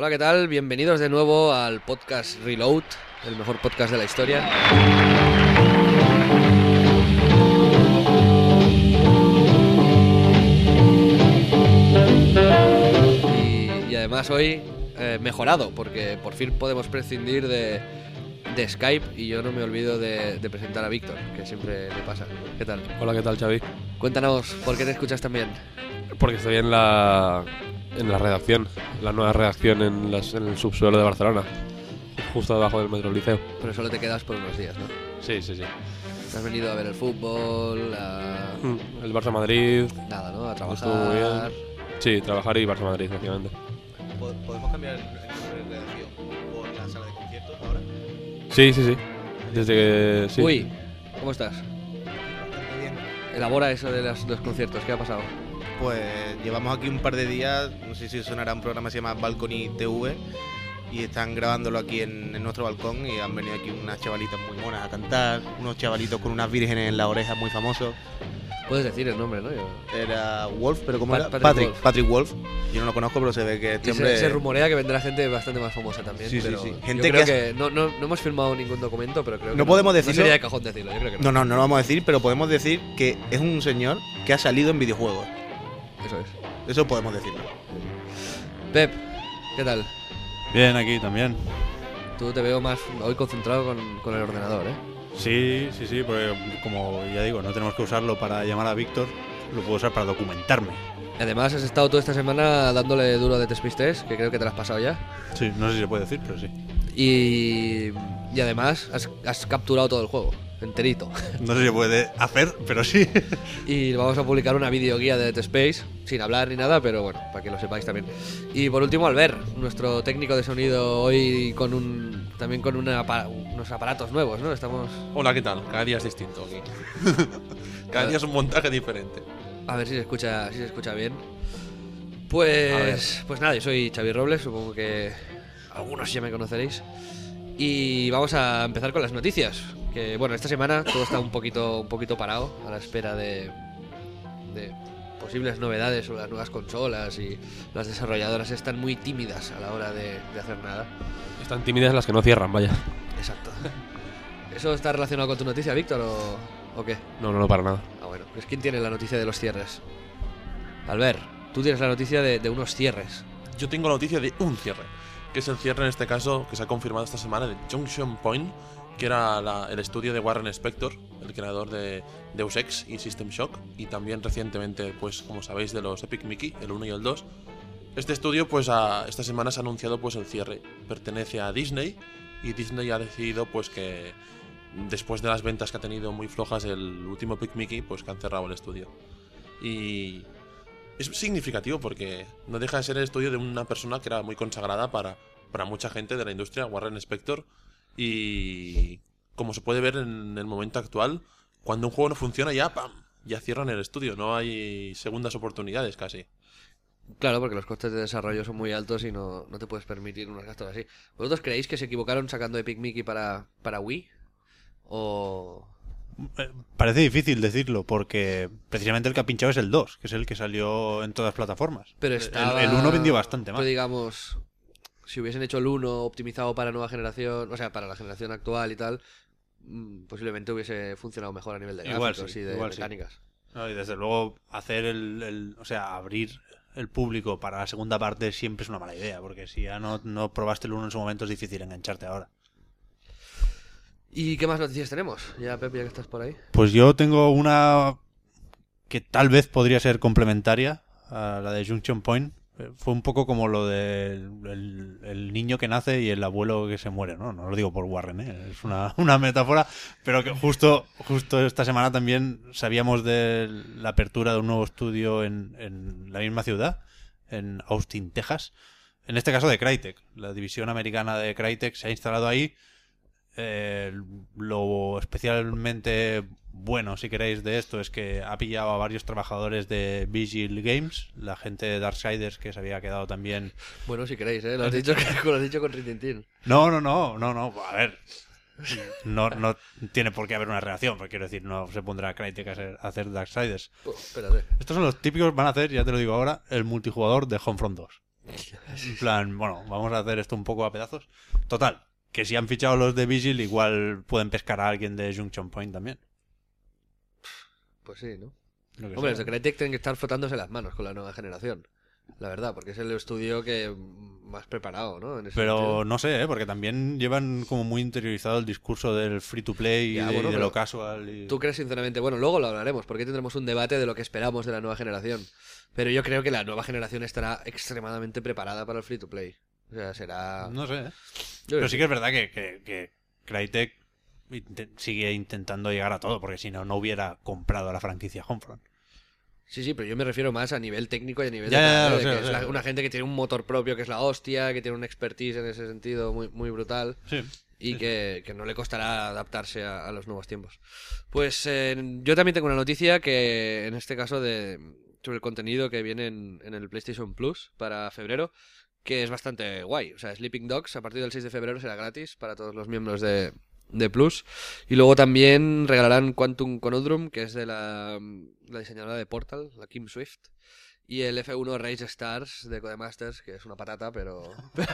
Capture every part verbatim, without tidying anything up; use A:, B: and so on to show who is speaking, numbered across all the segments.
A: Hola, ¿qué tal? Bienvenidos de nuevo al podcast Reload, el mejor podcast de la historia. Y, y además hoy eh, mejorado, porque por fin podemos prescindir de, de Skype y yo no me olvido de, de presentar a Víctor, que siempre me pasa. ¿Qué tal?
B: Hola, ¿qué tal, Xavi?
A: Cuéntanos, ¿por qué te escuchas tan bien?
B: Porque estoy en la en la redacción, la nueva redacción en, las, en el subsuelo de Barcelona, justo debajo del Metro Liceo.
A: Pero solo te quedas por unos días, ¿no?
B: Sí, sí, sí.
A: Has venido a ver el fútbol, a...
B: El Barça Madrid.
A: Nada, ¿no? A trabajar.
B: Estuvo muy bien. Sí, trabajar y Barça Madrid, básicamente.
C: ¿Podemos cambiar el nombre de redacción por la sala de conciertos ahora?
B: Sí, sí, sí. Desde que. Sí.
A: Uy, ¿cómo estás?
C: Bastante bien.
A: Elabora eso de las- los conciertos, ¿qué ha pasado?
C: Pues llevamos aquí un par de días, no sé si sonará un programa que se llama Balcony T V, y están grabándolo aquí en, en nuestro balcón, y han venido aquí unas chavalitas muy monas a cantar, unos chavalitos con unas vírgenes en las orejas muy famosos.
A: Puedes decir el nombre, ¿no? Yo...
C: Era Wolf, pero ¿cómo
A: Pa-
C: era?
A: Patrick
C: Patrick,
A: Wolf.
C: Patrick Wolf. Yo no lo conozco, pero se ve que este
A: Y se,
C: hombre...
A: se rumorea que vendrá gente bastante más famosa también.
C: Sí, sí,
A: pero
C: sí.
A: yo
C: Gente
A: creo
C: que
A: que, no, no, no hemos firmado ningún documento, pero creo que
C: No podemos decirlo.
A: No sería de cajón decirlo, yo creo que no.
C: No, no, no lo vamos a decir, pero podemos decir que es un señor que ha salido en videojuegos.
A: Eso es.
C: Eso podemos decirlo.
A: Pep, ¿qué tal?
D: Bien, aquí también.
A: Tú te veo más hoy concentrado con, con el ordenador, ¿eh?
D: Sí, sí, sí, porque como ya digo, no tenemos que usarlo para llamar a Víctor, lo puedo usar para documentarme.
A: Además, has estado toda esta semana dándole duro de Test Test, que creo que te lo has pasado ya.
D: Sí, no sé si se puede decir, pero sí.
A: Y, y además, has, has capturado todo el juego, enterito.
D: No sé si se puede hacer, pero sí.
A: Y vamos a publicar una videoguía de Dead Space, sin hablar ni nada, pero bueno, para que lo sepáis también. Y por último, Albert, nuestro técnico de sonido, hoy con un también con una apa- unos aparatos nuevos, ¿no? Estamos...
E: Hola, ¿qué tal? Cada día es distinto aquí. Cada día es un montaje diferente.
A: A ver si se escucha, si se escucha bien. Pues, pues nada, yo soy Xavi Robles, supongo que algunos ya me conoceréis. Y vamos a empezar con las noticias. Que bueno, esta semana todo está un poquito, un poquito parado a la espera de, de posibles novedades sobre las nuevas consolas, y las desarrolladoras están muy tímidas a la hora de, de hacer nada.
B: Están tímidas las que no cierran, vaya.
A: Exacto. ¿Eso está relacionado con tu noticia, Víctor, o, o qué?
B: No, no, no, para nada.
A: Ah, bueno, pues ¿quién tiene la noticia de los cierres? Albert, tú tienes la noticia de, de unos cierres.
E: Yo tengo la noticia de un cierre, que es el cierre en este caso que se ha confirmado esta semana de Junction Point, que era la- el estudio de Warren Spector, el creador de Deus Ex y System Shock, y también recientemente, pues como sabéis, de los Epic Mickey, el uno y el dos. Este estudio, pues a, esta semana se ha anunciado pues el cierre. Pertenece a Disney, y Disney ha decidido pues que después de las ventas que ha tenido muy flojas el último Epic Mickey, pues que han cerrado el estudio. Y es significativo porque no deja de ser el estudio de una persona que era muy consagrada para, para mucha gente de la industria, Warren Spector. Y como se puede ver en el momento actual, cuando un juego no funciona ya, ¡pam!, ya cierran el estudio. No hay segundas oportunidades casi.
A: Claro, porque los costes de desarrollo son muy altos y no, no te puedes permitir unos gastos así. ¿Vosotros creéis que se equivocaron sacando Epic Mickey para, para Wii? ¿O...?
D: Eh, Parece difícil decirlo, porque precisamente el que ha pinchado es el dos, que es el que salió en todas las plataformas.
A: Pero
D: El-
A: estaba...
D: El uno vendió bastante más.
A: Pero digamos, si hubiesen hecho el uno optimizado para nueva generación, o sea, para la generación actual y tal, mm, posiblemente hubiese funcionado mejor a nivel de
D: Igual
A: gráficos
D: sí,
A: y de
D: igual sí.
A: mecánicas.
D: No, y desde luego hacer el, el- o sea, abrir el público para la segunda parte siempre es una mala idea, porque si ya no, no probaste el uno en su momento es difícil engancharte ahora.
A: ¿Y qué más noticias tenemos? Ya, Pep, ya que estás por ahí.
D: Pues yo tengo una que tal vez podría ser complementaria a la de Junction Point. Eh, Fue un poco como lo del el, el niño que nace y el abuelo que se muere, ¿no? No lo digo por Warren, ¿eh? Es una, una metáfora, pero que justo, justo esta semana también sabíamos de la apertura de un nuevo estudio en, en la misma ciudad, en Austin, Texas. En este caso de Crytek. La división americana de Crytek se ha instalado ahí. Eh, lo especialmente bueno, si queréis, de esto es que ha pillado a varios trabajadores de Vigil Games, la gente de Darksiders que se había quedado también.
A: Bueno, si queréis, ¿eh? Lo has dicho, lo has dicho con Rintintín.
D: No, no, no, no, no, a ver. No, no tiene por qué haber una reacción, porque quiero decir, no se pondrá Crytek a hacer, a hacer Darksiders.
A: Oh, espérate.
D: Estos son los típicos, van a hacer, ya te lo digo ahora, el multijugador de Homefront dos. En plan, bueno, vamos a hacer esto un poco a pedazos. Total, que si han fichado los de Vigil, igual pueden pescar a alguien de Junction Point también.
A: Pues sí, ¿no?
D: Lo que
A: Hombre, los
D: sea.
A: de Crytek tienen que estar frotándose las manos con la nueva generación. La verdad, porque es el estudio que más preparado, ¿no? En ese
D: Pero
A: sentido.
D: no sé, ¿eh? Porque también llevan como muy interiorizado el discurso del free to play y
A: Ya,
D: de,
A: bueno,
D: y de
A: pero
D: lo casual. Y...
A: ¿Tú crees sinceramente? Bueno, luego lo hablaremos, porque tendremos un debate de lo que esperamos de la nueva generación. Pero yo creo que la nueva generación estará extremadamente preparada para el free to play. O sea, será...
D: No sé, ¿eh?
A: Yo
D: Pero
A: creo
D: sí que es verdad que, que, que Crytek inte- sigue intentando llegar a todo, porque si no, no hubiera comprado la franquicia Homefront.
A: Sí, sí, pero yo me refiero más a nivel técnico y a nivel
D: Ya,
A: de,
D: ya, ya,
A: de
D: lo
A: que
D: sé, lo
A: es
D: sé,
A: la-
D: lo sé.
A: una gente que tiene un motor propio que es la hostia, que tiene un expertise en ese sentido muy, muy brutal
D: Sí.
A: y que, que no le costará adaptarse a, a los nuevos tiempos. Pues eh, yo también tengo una noticia que en este caso de sobre el contenido que viene en, en el PlayStation Plus para febrero, que es bastante guay. O sea, Sleeping Dogs a partir del seis de febrero será gratis para todos los miembros de, de Plus. Y luego también regalarán Quantum Conundrum, que es de la, la diseñadora de Portal, la Kim Swift. Y el F uno Race Stars de Codemasters, que es una patata, pero...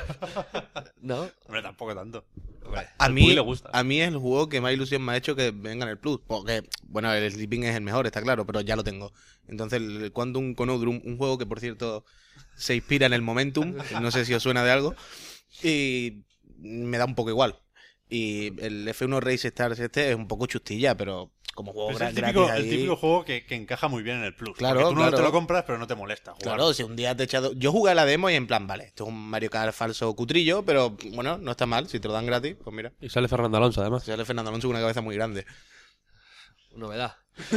A: ¿No?
D: Hombre, tampoco tanto.
A: Hombre,
C: A
B: Al
C: mí,
B: Puy le gusta.
C: a mí es el juego que más ilusión me ha hecho que venga en el Plus. Porque, bueno, el Sleeping es el mejor, está claro, pero ya lo tengo. Entonces, el Quantum Conundrum, un juego que, por cierto, se inspira en el Momentum, no sé si os suena de algo, y me da un poco igual. Y el F uno Race Stars este es un poco chustilla, pero como juego
D: Es
C: gra-
D: el típico,
C: gratis
D: el
C: ahí-
D: típico juego que, que encaja muy bien en el Plus.
C: Claro,
D: Porque tú no
C: claro.
D: te lo compras, pero no te molesta jugar.
C: Claro, si un día te he echado... Yo jugué a la demo y en plan, vale, esto es un Mario Kart falso cutrillo, pero bueno, no está mal. Si te lo dan gratis, pues mira.
B: Y sale Fernando Alonso, además.
C: Sale Fernando Alonso con una cabeza muy grande.
A: novedad.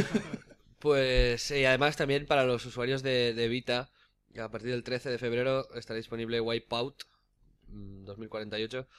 A: Pues y además también para los usuarios de, de Vita, a partir del trece de febrero estará disponible Wipeout mm, dos mil cuarenta y ocho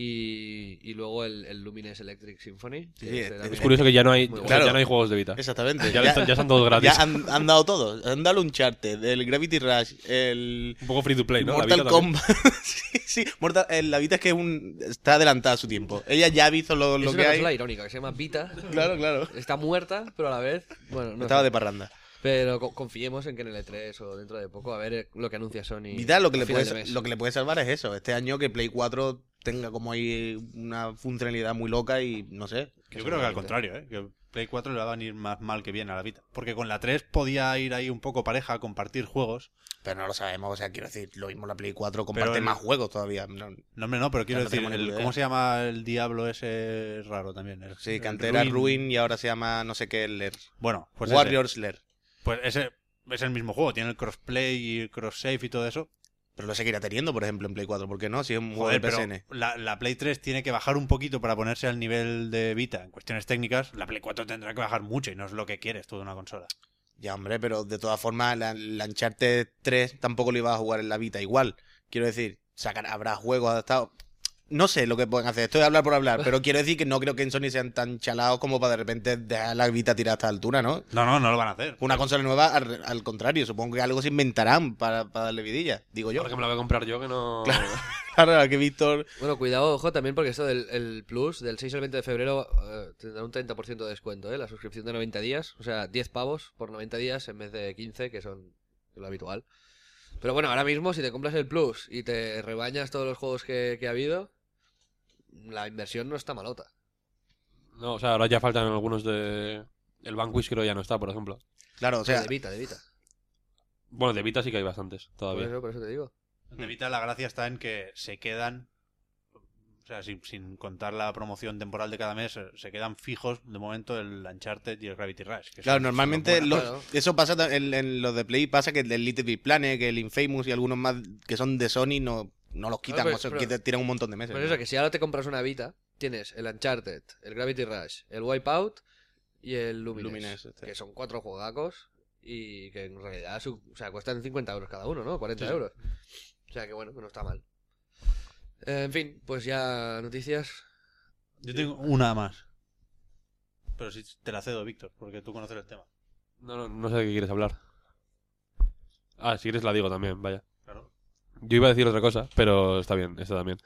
A: y, y luego el, el Lumines Electric Symphony. que
C: Sí,
A: es
C: es-
A: de la
C: es
B: Es
A: misma-
B: curioso que ya no hay,
A: Muy
B: o
A: guay.
B: sea,
C: Claro.
B: ya no hay juegos de Vita.
C: Exactamente.
B: Ya, están, ya están todos gratis.
C: Ya han, han dado todos. Han dado el Uncharted, el Gravity Rush, el
B: Un poco free to play, ¿no? La
C: Mortal
B: Vita también.
C: Kombat. sí, sí. Mortal, eh, la Vita es que es un, está adelantada a su tiempo. Ella ya ha visto lo,
A: Es
C: lo
A: una
C: que hay.
A: consola irónica que se llama Vita.
C: Claro, claro.
A: Está muerta, pero a la vez. Bueno, no
C: Estaba
A: sé.
C: de parranda.
A: Pero co- confiemos en que en el E tres o dentro de poco a ver lo que anuncia Sony.
C: Vita lo que,
A: a
C: le
A: final
C: puede,
A: de mes.
C: lo que le puede salvar es eso. Este año que Play cuatro tenga como ahí una funcionalidad muy loca y no sé.
D: Yo creo que al contrario, ¿eh? Que Play cuatro le va a venir más mal que bien a la Vita. Porque con la tres podía ir ahí un poco pareja, compartir juegos.
C: Pero no lo sabemos. O sea, quiero decir, lo mismo la Play cuatro
D: Pero
C: comparte
D: el-
C: más juegos todavía. No,
D: No, hombre, no, pero quiero
C: Ya no
D: decir,
C: tenemos ni
D: el-
C: idea.
D: ¿cómo se llama el diablo ese raro también? El-
C: sí,
D: el
C: que antes era Ruin y ahora se llama no sé qué, Lair.
D: Bueno, pues ese.
C: Warriors Lair.
D: Pues ese es el mismo juego, tiene el crossplay y el cross-save y todo eso.
C: Pero lo seguirá teniendo, por ejemplo, en Play cuatro. ¿Por qué no? Si es un juego
D: Joder,
C: de P S
D: pero
C: N.
D: la, la Play tres tiene que bajar un poquito para ponerse al nivel de Vita en cuestiones técnicas. La Play cuatro tendrá que bajar mucho y no es lo que quieres tú de una consola.
C: Ya, hombre, pero de todas formas, la, la Uncharted tres tampoco lo iba a jugar en la Vita igual. Quiero decir, sacar, habrá juegos adaptados. No sé lo que pueden hacer, estoy a hablar por hablar, pero quiero decir que no creo que en Sony sean tan chalados como para de repente dejar la Vita tirada a esta altura, ¿no?
D: No, no, no lo van a hacer.
C: Una consola nueva, al, al contrario, supongo que algo se inventarán para, para darle vidilla, digo yo.
B: Ahora que me la voy a comprar yo, que no...
C: Claro, ahora que Víctor...
A: Bueno, cuidado, ojo también porque esto del el Plus, del seis al veinte de febrero, eh, tendrá un treinta por ciento de descuento, ¿eh? La suscripción de noventa días, o sea, diez pavos por noventa días en vez de quince, que son lo habitual. Pero bueno, ahora mismo si te compras el Plus y te rebañas todos los juegos que, que ha habido, la inversión no está malota.
B: No, o sea, ahora ya faltan algunos de... El Vanquish creo ya no está, por ejemplo.
C: Claro, o sea,
A: de Vita, de Vita.
B: Bueno, de Vita sí que hay bastantes
A: Por
B: todavía.
A: eso, por eso te digo.
D: De Vita la gracia está en que se quedan, o sea, sin, sin contar la promoción temporal de cada mes, eh, se quedan fijos de momento el Uncharted y el Gravity Rush. que
C: claro,
D: son-
C: normalmente
D: son los buenos.
C: los-
A: claro.
C: eso pasa ta- en, en los de Play, pasa que el Little Big Planet, que el Infamous y algunos más que son de Sony no, no los quitan,
A: Claro,
C: o sea,
A: pero-
C: que te tiran un montón de meses.
A: Pues
C: ¿no?
A: eso, que si ahora te compras una Vita, tienes el Uncharted, el Gravity Rush, el Wipeout y el Lumines,
C: Lumines, este.
A: que son cuatro juegacos y que en realidad su- o sea, cuestan cincuenta euros cada uno, ¿no? cuarenta
B: Sí, sí.
A: euros. O sea que bueno, que no está mal. Eh, en fin, pues ya noticias.
D: Yo tengo una más. Pero si te la cedo, Víctor, porque tú conoces el tema.
B: No, no, no sé de qué quieres hablar. Ah, si quieres la digo también, vaya.
D: Claro.
B: Yo iba a decir otra cosa, pero está bien, esta también.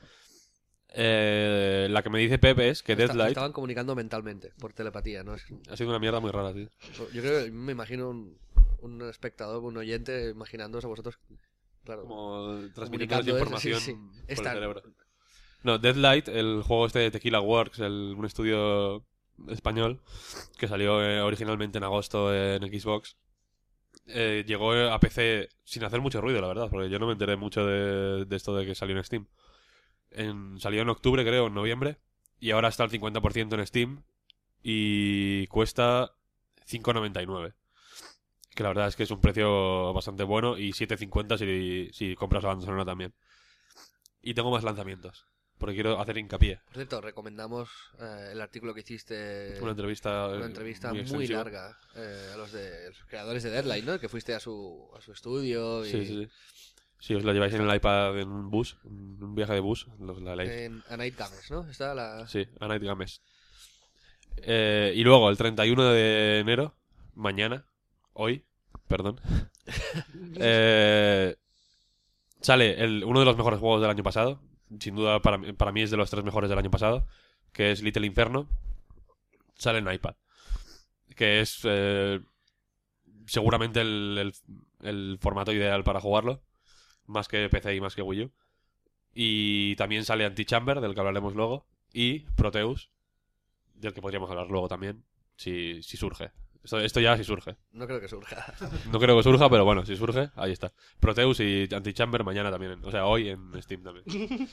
B: Eh, la que me dice Pepe es que
A: Esta-
B: Deadlight
A: estaban comunicando mentalmente, por telepatía, ¿no? Es-
B: ha sido una mierda muy rara, tío.
A: Yo creo que me imagino un, un espectador, un oyente, imaginándose a vosotros Claro.
B: Como transmitiendo
A: Comunicando eso,
B: información
A: sí, sí.
B: por
A: Está-
B: el cerebro. No, Deadlight, el juego este de Tequila Works, el, un estudio español que salió eh, originalmente en agosto en Xbox, eh, llegó a P C sin hacer mucho ruido, la verdad, porque yo no me enteré mucho de, de esto de que salió en Steam. En, salió en octubre, creo, en noviembre, y ahora está al cincuenta por ciento en Steam y cuesta cinco noventa y nueve. Que la verdad es que es un precio bastante bueno, y siete cincuenta si, si compras la banda sonora también. Y tengo más lanzamientos, porque quiero hacer hincapié.
A: Por cierto, recomendamos eh, el artículo que hiciste.
B: Una entrevista,
A: Una
B: eh,
A: entrevista muy,
B: extensiva.
A: larga eh, a los, de, los creadores de Deadline, ¿no? Que fuiste a su, a su estudio y
B: Sí, sí, sí. Si os la lleváis en el iPad en un bus, en un viaje de bus, los la leéis.
A: en A Night Games, ¿no? Está la...
B: Sí, a Night Games. Eh, y luego, el treinta y uno de enero, mañana, hoy, perdón, eh, sale el, uno de los mejores juegos del año pasado. Sin duda, para, mí- para mí es de los tres mejores del año pasado, que es Little Inferno. Sale en iPad. Que es eh, seguramente el, el, el formato ideal para jugarlo. Más que P C y más que Wii U. Y también sale Antichamber, del que hablaremos luego. Y Proteus, del que podríamos hablar luego también, si, si surge. Esto, esto ya si surge.
A: No creo que surja.
B: No creo que surja, pero bueno, si surge, ahí está. Proteus y Antichamber mañana también. O sea, hoy en Steam también.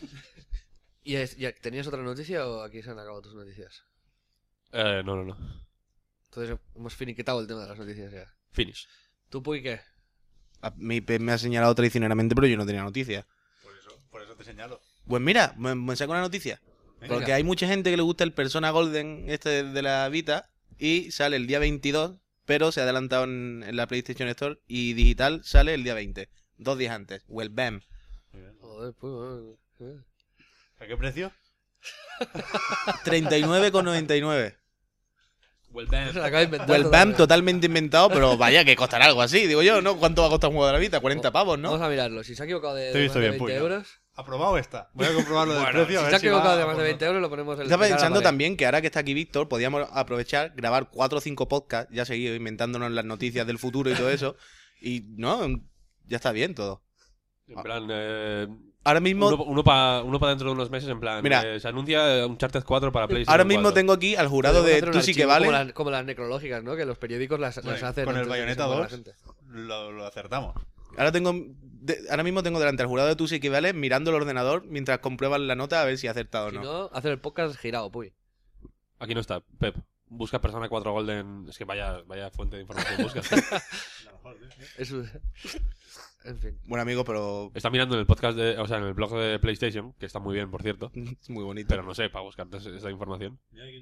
A: ¿Y es- ya, tenías otra noticia o aquí se han acabado tus noticias?
B: Eh, no, no, no.
A: Entonces hemos finiquitado el tema de las noticias ya.
B: Finish.
A: ¿Tú, Puy, qué?
C: A mí Pep me ha señalado traicioneramente, pero yo no tenía noticia.
D: Por eso, por eso te señalo.
C: Pues mira, me, me saco una noticia.
D: Venga.
C: Porque hay mucha gente que le gusta el Persona Golden este de la Vita y sale el día veintidós, pero se ha adelantado en, en la PlayStation Store y digital sale el día veinte, dos días antes. Well, bam.
A: Joder, Puy, eh.
D: ¿A qué precio?
C: treinta y nueve con noventa y nueve.
B: Well,
A: Se la acaba de inventar
C: Well,
A: todo,
C: bam,
A: ¿no?
C: totalmente inventado, pero vaya que costará algo así, digo yo, ¿no? ¿Cuánto va a costar un juego de la Vita? cuarenta pavos, ¿no?
A: Vamos a mirarlo. Si se ha equivocado de,
D: Te he
A: de
D: visto
A: más de
D: bien,
A: veinte
D: Puy, ¿no?
A: euros...
D: Aprobado está. Voy a comprobarlo del
A: Bueno,
D: precio.
A: si
D: a
A: se
D: ver
A: ha equivocado
D: va
A: de
D: a
A: más de
D: por
A: veinte euros, lo ponemos el
C: Estaba
A: cara a la
C: pensando
A: pared.
C: también que ahora que está aquí Víctor, podíamos aprovechar, grabar cuatro o cinco podcasts, ya seguido, inventándonos las noticias del futuro y todo eso. Y no, ya está bien todo.
B: En plan, eh,
C: Ahora mismo,
B: uno, uno para uno pa dentro de unos meses, en plan,
C: Mira.
B: eh, se anuncia Uncharted cuatro para PlayStation
C: ahora mismo
B: cuatro.
C: tengo aquí al jurado
A: Podemos
C: de
A: hacer un
C: Tú sí que
A: archivo
C: vale.
A: Como las, como las necrológicas, ¿no? Que los periódicos las, las
D: Bueno,
A: hacen.
D: con el
A: antes de que
D: Bayonetta
A: se muera la
D: dos.
A: gente.
D: Lo, lo acertamos.
C: Ahora tengo de- ahora mismo tengo delante al jurado de Tú sí que vale mirando el ordenador mientras comprueban la nota a ver si ha acertado o
A: Si
C: no.
A: no, hacer el podcast girado, Puy.
B: Aquí no está, Pep. Busca Persona cuatro Golden. Es que vaya, vaya fuente de información buscas.
A: Eso... En fin.
C: Bueno, amigo, pero
B: Está mirando en el podcast, de, o sea, en el blog de PlayStation, que está muy bien, por cierto.
C: es muy bonito.
B: Pero no sé, para buscar esa esa información.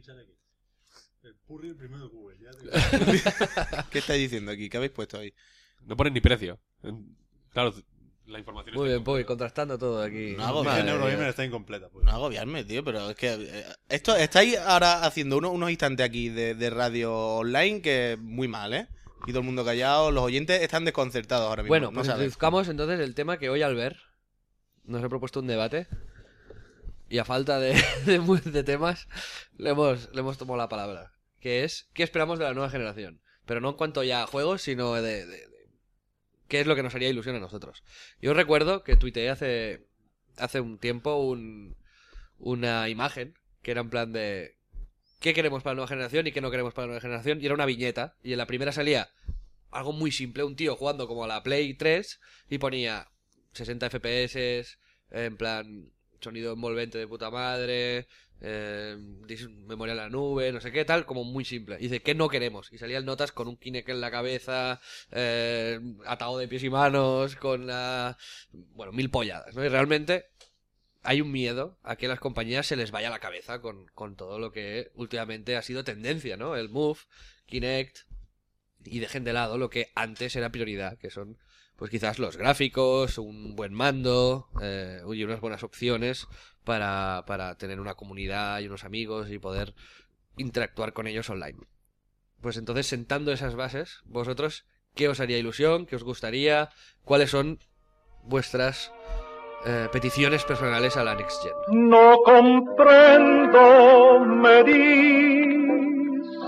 D: El Purri, el primero de Google. Ya
C: ¿Qué estáis diciendo aquí? ¿Qué habéis puesto ahí?
B: No ponen ni precio. En- Claro, la información
A: Muy
B: está
A: bien, Puy,
B: incompleta.
A: contrastando todo aquí.
C: No hago
D: Dice
C: Madre
D: Eurogamer
C: mía.
D: está incompleta. Pues.
C: No agobiarme, tío, pero es que eh, esto estáis ahora haciendo uno- unos instantes aquí de, de radio online que muy mal, ¿eh? Y todo el mundo callado, los oyentes están desconcertados ahora mismo.
A: Bueno,
C: no
A: pues
C: saben.
A: introduzcamos entonces el tema que hoy al ver nos he propuesto un debate y a falta de, de, mu- de temas le hemos, le hemos tomado la palabra, que es ¿qué esperamos de la nueva generación? Pero no en cuanto ya a juegos, sino de, de- de- qué es lo que nos haría ilusión a nosotros. Yo recuerdo que tuiteé hace, hace un tiempo un, una imagen que era en plan de qué queremos para la nueva generación y qué no queremos para la nueva generación, y era una viñeta, y en la primera salía algo muy simple, un tío jugando como a la Play tres y ponía sesenta F P S, en plan sonido envolvente de puta madre, eh, dis- memoria en la nube, no sé qué tal, como muy simple. Y dice, ¿qué no queremos? Y salían notas con un Kinect en la cabeza, eh, atado de pies y manos, con la... bueno, mil polladas, ¿no? Y realmente hay un miedo a que a las compañías se les vaya la cabeza con, con todo lo que últimamente ha sido tendencia, ¿no? El Move, Kinect, y dejen de lado lo que antes era prioridad, que son pues quizás los gráficos, un buen mando eh, y unas buenas opciones para, para tener una comunidad y unos amigos y poder interactuar con ellos online. Pues entonces, sentando esas bases, vosotros, ¿qué os haría ilusión? ¿Qué os gustaría? ¿Cuáles son vuestras eh, peticiones personales a la Next Gen?
F: No comprendo, me dices,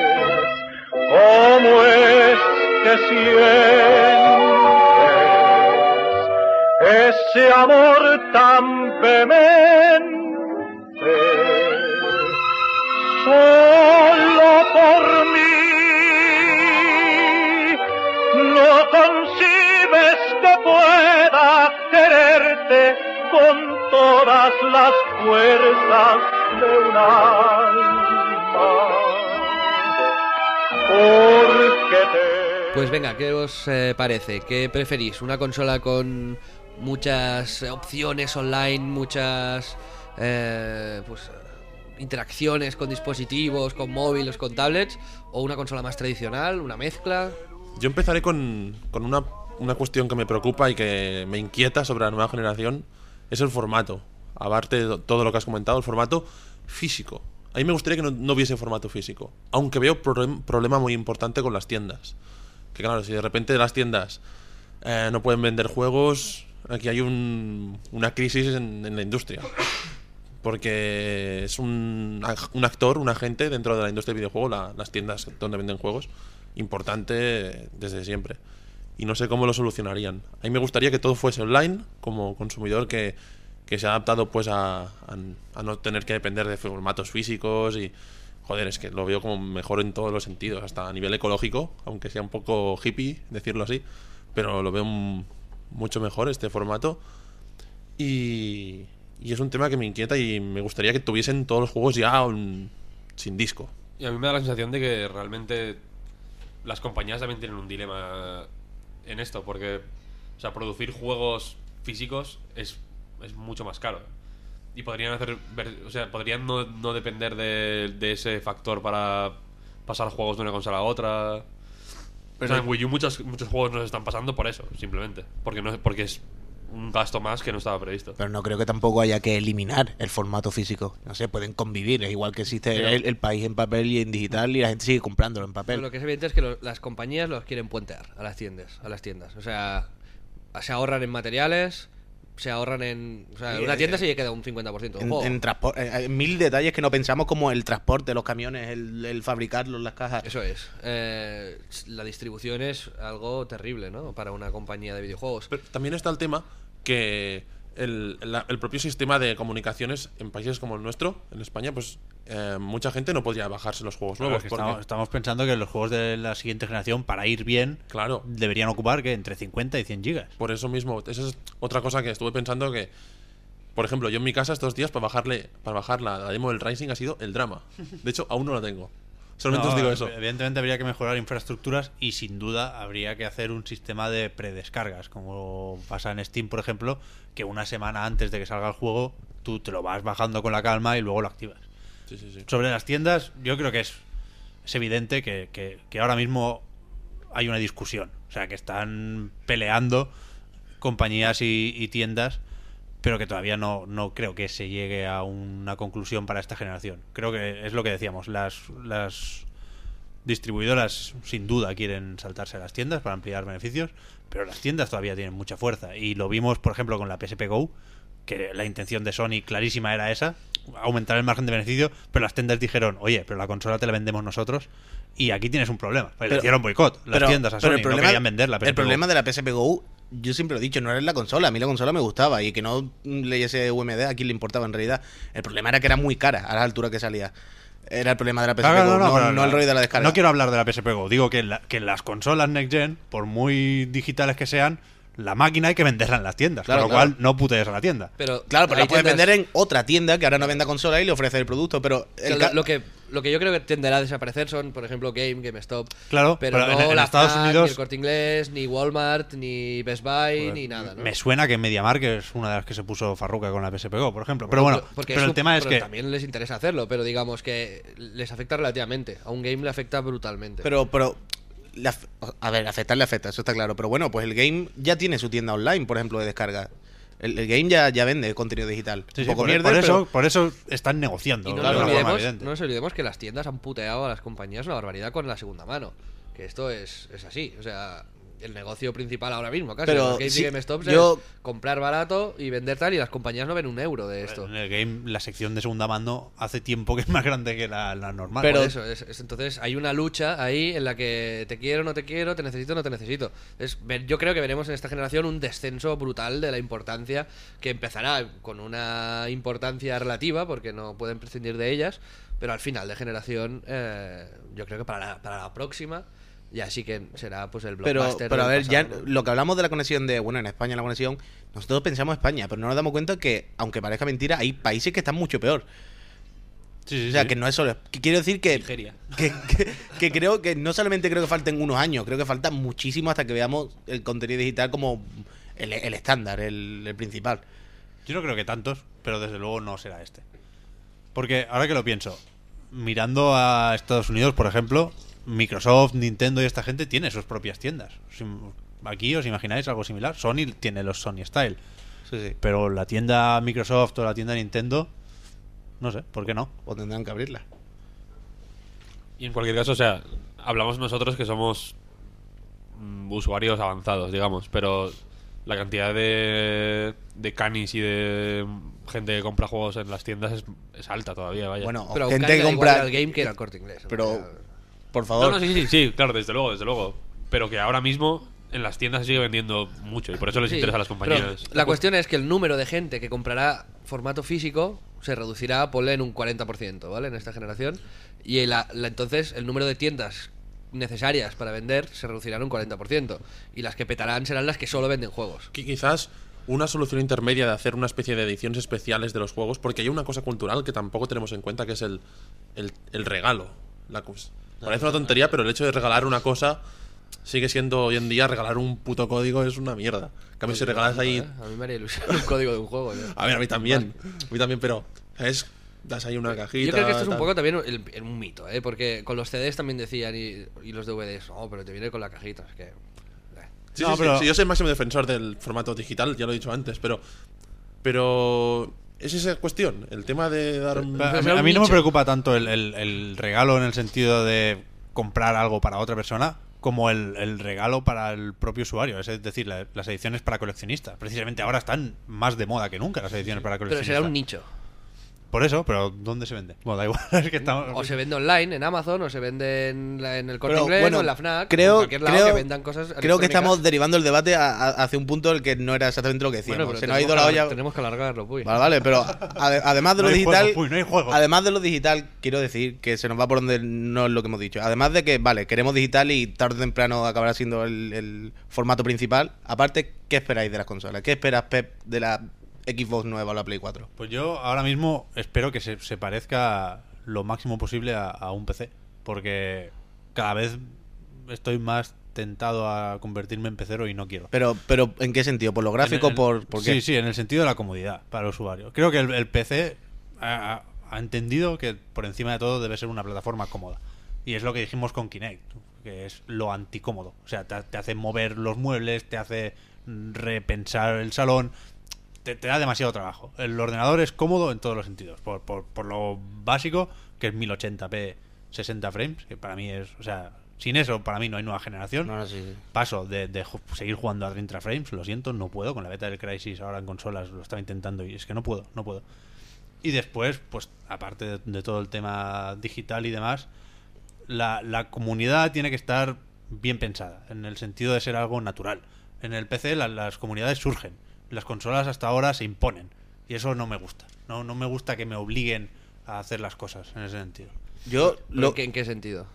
F: cómo es que sientes ese amor tan vehemente, solo por mí, no concibes que pueda quererte con todas las fuerzas de un alma, porque te...
A: Pues venga, ¿qué os eh, parece? ¿Qué preferís? ¿Una consola con muchas opciones online, muchas eh, pues, interacciones con dispositivos, con móviles, con tablets? ¿O una consola más tradicional, una mezcla?
E: Yo empezaré con, con una, una cuestión que me preocupa y que me inquieta sobre la nueva generación. Es el formato. Aparte de todo lo que has comentado, el formato físico. A mí me gustaría que no, no hubiese formato físico. Aunque veo un problema muy importante con las tiendas. Que claro, si de repente las tiendas eh, no pueden vender juegos, aquí hay un, una crisis en, en la industria. Porque es un, un actor, un agente dentro de la industria del videojuego, la, las tiendas donde venden juegos, importante desde siempre. Y no sé cómo lo solucionarían. A mí me gustaría que todo fuese online, como consumidor que, que se ha adaptado pues a, a, a no tener que depender de formatos físicos y... Joder, es que lo veo como mejor en todos los sentidos, hasta a nivel ecológico, aunque sea un poco hippie decirlo así, pero lo veo m- mucho mejor este formato. Y, y es un tema que me inquieta y me gustaría que tuviesen todos los juegos ya un, sin disco.
B: Y a mí me da la sensación de que realmente las compañías también tienen un dilema en esto, porque o sea, producir juegos físicos es, es mucho más caro. Y podrían hacer, o sea, podrían no, no depender de, de ese factor para pasar juegos de una consola a otra. Pero o sea, en Wii U muchos, muchos juegos no se están pasando por eso, simplemente. Porque no porque es un gasto más que no estaba previsto.
C: Pero no creo que tampoco haya que eliminar el formato físico. No sé, pueden convivir. Es igual que existe
B: Pero-
C: el, el país en papel y en digital y la gente sigue comprándolo en
A: Pero
C: papel.
A: lo que es evidente es que lo- las compañías los quieren puentear a las tiendas, a las tiendas. O sea, se ahorran en materiales, se ahorran en... O sea, en una tienda se queda un cincuenta por ciento del
C: En,
A: juego.
C: en transpor- en- en mil detalles que no pensamos, como el transporte, los camiones, el, el fabricarlos, las cajas.
A: Eso es. Eh, la distribución es algo terrible, ¿no? Para una compañía de videojuegos.
E: Pero también está el tema que el, la- el propio sistema de comunicaciones en países como el nuestro, en España, pues eh, mucha gente no podría bajarse los juegos
D: Claro,
E: nuevos.
D: es que
E: porque-
D: estamos, estamos pensando que los juegos de la siguiente generación, para ir bien,
E: Claro.
D: deberían ocupar que entre cincuenta y cien gigas.
E: Por eso mismo, esa es otra cosa que estuve pensando que, por ejemplo, yo en mi casa estos días para bajarle, para bajar la, la demo del Rising ha sido el drama. De hecho, aún no la tengo. Solamente
D: No,
E: os digo eso.
D: Evidentemente habría que mejorar infraestructuras y sin duda habría que hacer un sistema de predescargas, como pasa en Steam, por ejemplo, que una semana antes de que salga el juego tú te lo vas bajando con la calma y luego lo activas.
E: Sí, sí, sí.
D: Sobre las tiendas, yo creo que es, es evidente que, que- que ahora mismo hay una discusión. O sea, que están peleando compañías y, y tiendas, pero que todavía no, no creo que se llegue a una conclusión para esta generación. Creo que es lo que decíamos, las, las distribuidoras sin duda quieren saltarse a las tiendas para ampliar beneficios, pero las tiendas todavía tienen mucha fuerza. Y lo vimos, por ejemplo, con la P S P Go, que la intención de Sony clarísima era esa, aumentar el margen de beneficio, pero las tiendas dijeron, oye, pero la consola te la vendemos nosotros y aquí tienes un problema. Pues le
C: Pero-
D: hicieron boicot las
C: Pero-
D: tiendas a
C: pero
D: Sony,
C: el problema,
D: no querían vender la P S P
C: el
D: Go.
C: problema de la P S P Go, yo siempre lo he dicho, no era la consola. A mí la consola me gustaba y que no leyese U M D, a quién le importaba en realidad. El problema era que era muy cara a la altura que salía. Era el problema de la P S P
D: Claro,
C: Go, no,
D: pero
C: no el rollo de la descarga.
D: No quiero hablar de la P S P Go, digo que, la- que las consolas Next Gen, por muy digitales que sean, la máquina hay que venderla en las tiendas,
C: Claro,
D: con lo
C: claro.
D: cual no putees a la tienda.
A: Pero
C: Claro, pero
A: hay
C: la puedes
A: tiendas-
C: vender en otra tienda que ahora no venda consola y le ofrece el producto, pero...
A: O sea,
C: el
A: lo,
C: ca-
A: lo que, lo que yo creo que tenderá a desaparecer son, por ejemplo, Game, GameStop.
D: Claro,
A: pero,
D: pero
A: no
D: en- en
A: la
D: Estados
A: Fnac,
D: Unidos-
A: ni el Corte Inglés, ni Walmart, ni Best Buy, ni nada, ¿no?
D: Me suena que MediaMarkt es una de las que se puso farruca con la P S P Go, por ejemplo. Pero bueno,
A: porque
D: pero el
A: su-
D: tema es
A: pero
D: que...
A: también les interesa hacerlo, pero digamos que les afecta relativamente. A un Game le afecta brutalmente.
C: Pero, pero... le af- a ver, afectar le afecta, eso está claro. Pero bueno, pues el game ya tiene su tienda online, por ejemplo, de descarga. El, el game ya, ya vende contenido digital.
D: Sí,
C: Un
D: sí,
C: poco
D: por,
C: mierda,
D: por eso,
C: pero-
D: por eso están negociando.
A: Y no,
D: de
A: nos
D: una forma
A: olvidemos,
D: evidente.
A: no nos olvidemos que las tiendas han puteado a las compañías una barbaridad con la segunda mano. Que esto es, es así. O sea, el negocio principal ahora mismo, casi.
C: Pero
A: Los games
C: sí,
A: y GameStops
C: yo-
A: es comprar barato y vender tal, y las compañías no ven un euro de esto.
D: En el game, la sección de segunda mano hace tiempo que es más grande que la, la normal.
C: Pero-
A: Por eso, es- es- entonces hay una lucha ahí en la que te quiero, no te quiero, te necesito, no te necesito. Es, ver- yo creo que veremos en esta generación un descenso brutal de la importancia, que empezará con una importancia relativa, porque no pueden prescindir de ellas, pero al final de generación, eh, yo creo que para la, para la próxima ya sí que será pues el
C: Pero,
A: blockbuster.
C: pero a
A: del
C: ver, ya
A: pasado, ¿no?
C: lo que hablamos de la conexión de, bueno, en España la conexión, nosotros pensamos España, pero no nos damos cuenta que, aunque parezca mentira, hay países que están mucho peor.
D: Sí, sí,
C: O sea,
D: sí.
C: que no es solo... que quiero decir que,
G: Nigeria.
C: que, que, que creo que no solamente creo que falten unos años, creo que falta muchísimo hasta que veamos el contenido digital como el, el estándar, el, el principal.
D: Yo no creo que tantos, pero desde luego no será este. Porque ahora que lo pienso, mirando a Estados Unidos, por ejemplo, Microsoft, Nintendo y esta gente tiene sus propias tiendas. Si- Aquí os imagináis algo similar. Sony tiene los Sony Style,
C: Sí, sí.
D: pero la tienda Microsoft o la tienda Nintendo, no sé, ¿por qué no?
C: O tendrán que abrirla.
B: Y en cualquier caso, o sea, hablamos nosotros que somos mm, usuarios avanzados, digamos, pero la cantidad de, de canis y de gente que compra juegos en las tiendas es, es alta todavía, vaya.
C: Bueno, o
A: Pero
C: gente
A: Cali
C: que
A: da igual
C: compra...
A: al game que era el Corte Inglés.
C: Pero,
A: O sea,
C: por
B: no,
C: favor...
B: no, sí, sí, sí, claro, desde luego, desde luego. Pero que ahora mismo en las tiendas se sigue vendiendo mucho y por eso les
A: sí,
B: interesa a las
A: pero
B: compañías.
A: la cuestión es que el número de gente que comprará formato físico se reducirá, ponle, en un cuarenta por ciento, ¿vale? En esta generación. Y la- la- entonces el número de tiendas necesarias para vender se reducirá en un cuarenta por ciento. Y las que petarán serán las que solo venden juegos.
E: Qui- Quizás una solución intermedia de hacer una especie de ediciones especiales de los juegos, porque hay una cosa cultural que tampoco tenemos en cuenta, que es el, el, el regalo. La cos- Parece una tontería, pero el hecho de regalar una cosa sigue siendo hoy en día regalar un puto código es una mierda. En cambio, si regalas ahí...
A: ¿Eh? A mí me haría ilusión un código de un juego. ¿no?
E: A ver, a mí también. A mí también, pero... Es... Das ahí una cajita...
A: Yo creo que esto es un
E: tal.
A: poco también el- el- un mito, ¿eh? Porque con los C Ds también decían y, y los D V Ds, oh, pero te viene con la cajita. Es que... eh.
E: Sí,
D: No,
E: sí, sí,
D: pero-
E: sí, yo soy el máximo defensor del formato digital, ya lo he dicho antes, pero... Pero... Es esa cuestión, el tema de dar... un-
D: A,
A: Pues
D: mí-
A: era
D: a
A: un
D: mí no me
A: nicho.
D: preocupa tanto el, el- el regalo en el sentido de comprar algo para otra persona como el, el regalo para el propio usuario. Es decir, la- las ediciones para coleccionistas. Precisamente ahora están más de moda que nunca las ediciones para
A: Pero
D: coleccionistas.
A: será un nicho.
D: Por eso, pero ¿dónde se vende? Bueno, da igual. Es que estamos...
A: O se vende online en Amazon, o se vende en, la- en el Corte
C: Pero,
A: Inglés,
C: bueno,
A: o en la FNAC,
C: creo-
A: o en cualquier lado
C: creo-
A: que vendan cosas
C: Creo que
A: electrónicas.
C: estamos derivando el debate a- a- hacia un punto en el que no era exactamente lo que decíamos.
A: Bueno, pero
C: Se nos ha
A: tenemos
C: ido la
A: que alar-
C: olla...
A: Tenemos que alargarlo, pues.
C: Vale, vale, pero ade- además de
D: No
C: lo
D: hay
C: digital,
D: juego, uy, no hay juego.
C: además de lo digital, quiero decir que se nos va por donde no es lo que hemos dicho. Además de que, vale, queremos digital y tarde o temprano acabará siendo el, el formato principal. Aparte, ¿qué esperáis de las consolas? ¿Qué esperas, Pep, de la Xbox nueva o la Play cuatro?
D: Pues yo ahora mismo espero que se, se parezca lo máximo posible a, a un P C. Porque cada vez estoy más tentado a convertirme en pecero y no quiero.
C: Pero, pero ¿en qué sentido? ¿Por lo gráfico?
D: En el-
C: ¿Por, por qué?
D: Sí, sí, en el sentido de la comodidad para el usuario. Creo que el, el P C ha, ha- ha entendido que por encima de todo debe ser una plataforma cómoda. Y es lo que dijimos con Kinect, que es lo anticómodo. O sea, te, te hace mover los muebles, te hace repensar el salón, te, te da demasiado trabajo. El ordenador es cómodo en todos los sentidos. Por, por, por lo básico, que es mil ochenta p sesenta frames, que para mí es... O sea, sin eso, para mí no hay nueva generación.
C: No, no, sí, sí.
D: Paso de, de ju- seguir jugando a treinta frames, lo siento, no puedo. Con la beta del Crysis ahora en consolas lo estaba intentando y es que no puedo, no puedo. Y después, pues aparte de, de todo el tema digital y demás, la, la comunidad tiene que estar bien pensada, en el sentido de ser algo natural. En el P C la- las comunidades surgen, las consolas hasta ahora se imponen y eso no me gusta. No, no me gusta que me obliguen a hacer las cosas en ese sentido.
C: Yo
A: ¿Pero
C: lo...
A: ¿En, qué, ¿En qué sentido?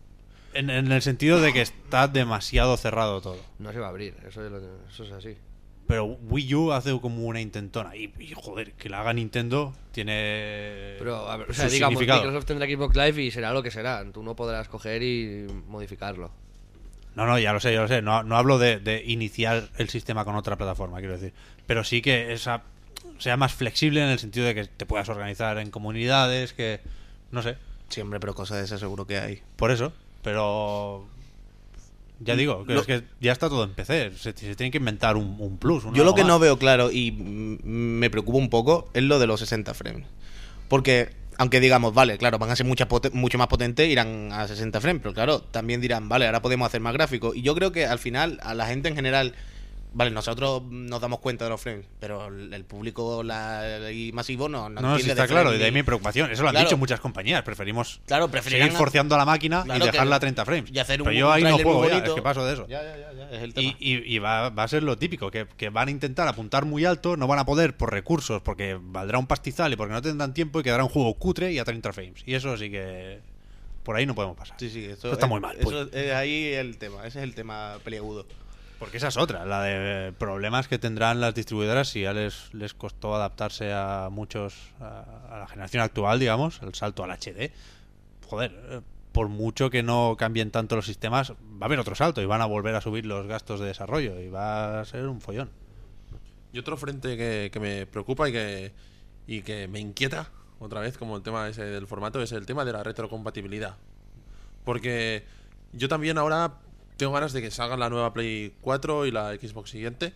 D: En, en el sentido de que está demasiado cerrado todo.
A: No se va a abrir, eso es, lo que- eso es así.
D: Pero Wii U hace como una intentona. Y, y, joder, que la haga Nintendo tiene.
A: Pero, a ver, o
D: su
A: sea, digamos,
D: significado.
A: Microsoft tendrá Xbox Live y será lo que será. Tú no podrás coger y modificarlo.
D: No, no, ya lo sé, ya lo sé. No, no hablo de, de iniciar el sistema con otra plataforma, quiero decir. Pero sí que esa sea más flexible en el sentido de que te puedas organizar en comunidades, que. No sé.
C: Siempre, pero cosas de esas seguro que hay.
D: Por eso. Pero. Ya digo, que
C: Lo-
D: es que ya está todo en P C. Se, se tiene que inventar un, un plus. un
C: Yo lo
D: algo
C: que
D: más.
C: no veo claro y mm, me preocupa un poco es lo de los sesenta frames. Porque Aunque digamos, vale, claro, van a ser mucha poten- mucho más potentes, irán a sesenta frames, pero claro, también dirán, vale, ahora podemos hacer más gráficos. Y yo creo que al final, a la gente en general, vale, nosotros nos damos cuenta de los frames, pero el, el público la, y masivo no, no,
D: No, sí
C: entiende
D: está
C: de
D: claro,
C: frames
D: y de ahí
C: ni-
D: mi preocupación. Eso lo han
C: Claro.
D: dicho muchas compañías. Preferimos
C: Claro, preferirán
D: seguir forceando a la máquina
C: Claro,
D: y dejarla
C: que-
D: a treinta frames.
C: y hacer
D: Pero
C: un-
D: yo
C: un
D: ahí no
C: tráiler muy
D: juego ya,
C: bonito.
D: es que paso de eso.
C: Ya, ya, ya, ya, es el tema.
D: Y, y- y va, va a ser lo típico, que, que van a intentar apuntar muy alto, no van a poder por recursos, porque valdrá un pastizal y porque no tendrán tiempo y quedará un juego cutre y a treinta frames. Y eso sí que... Por ahí no podemos pasar.
C: Sí, sí, eso
D: Eso está
C: es-
D: muy mal,
C: Eso
D: pues.
C: es ahí el tema, ese es el tema peliagudo.
D: Porque esa es otra, la de problemas que tendrán las distribuidoras si ya les, les costó adaptarse a muchos, a, a la generación actual, digamos, el salto al H D. Joder, eh, por mucho que no cambien tanto los sistemas, va a haber otro salto y van a volver a subir los gastos de desarrollo y va a ser un follón.
E: Y otro frente que, que me preocupa y que, y que me inquieta, otra vez, como el tema ese del formato, es el tema de la retrocompatibilidad. Porque yo también ahora tengo ganas de que salgan la nueva Play cuatro y la Xbox siguiente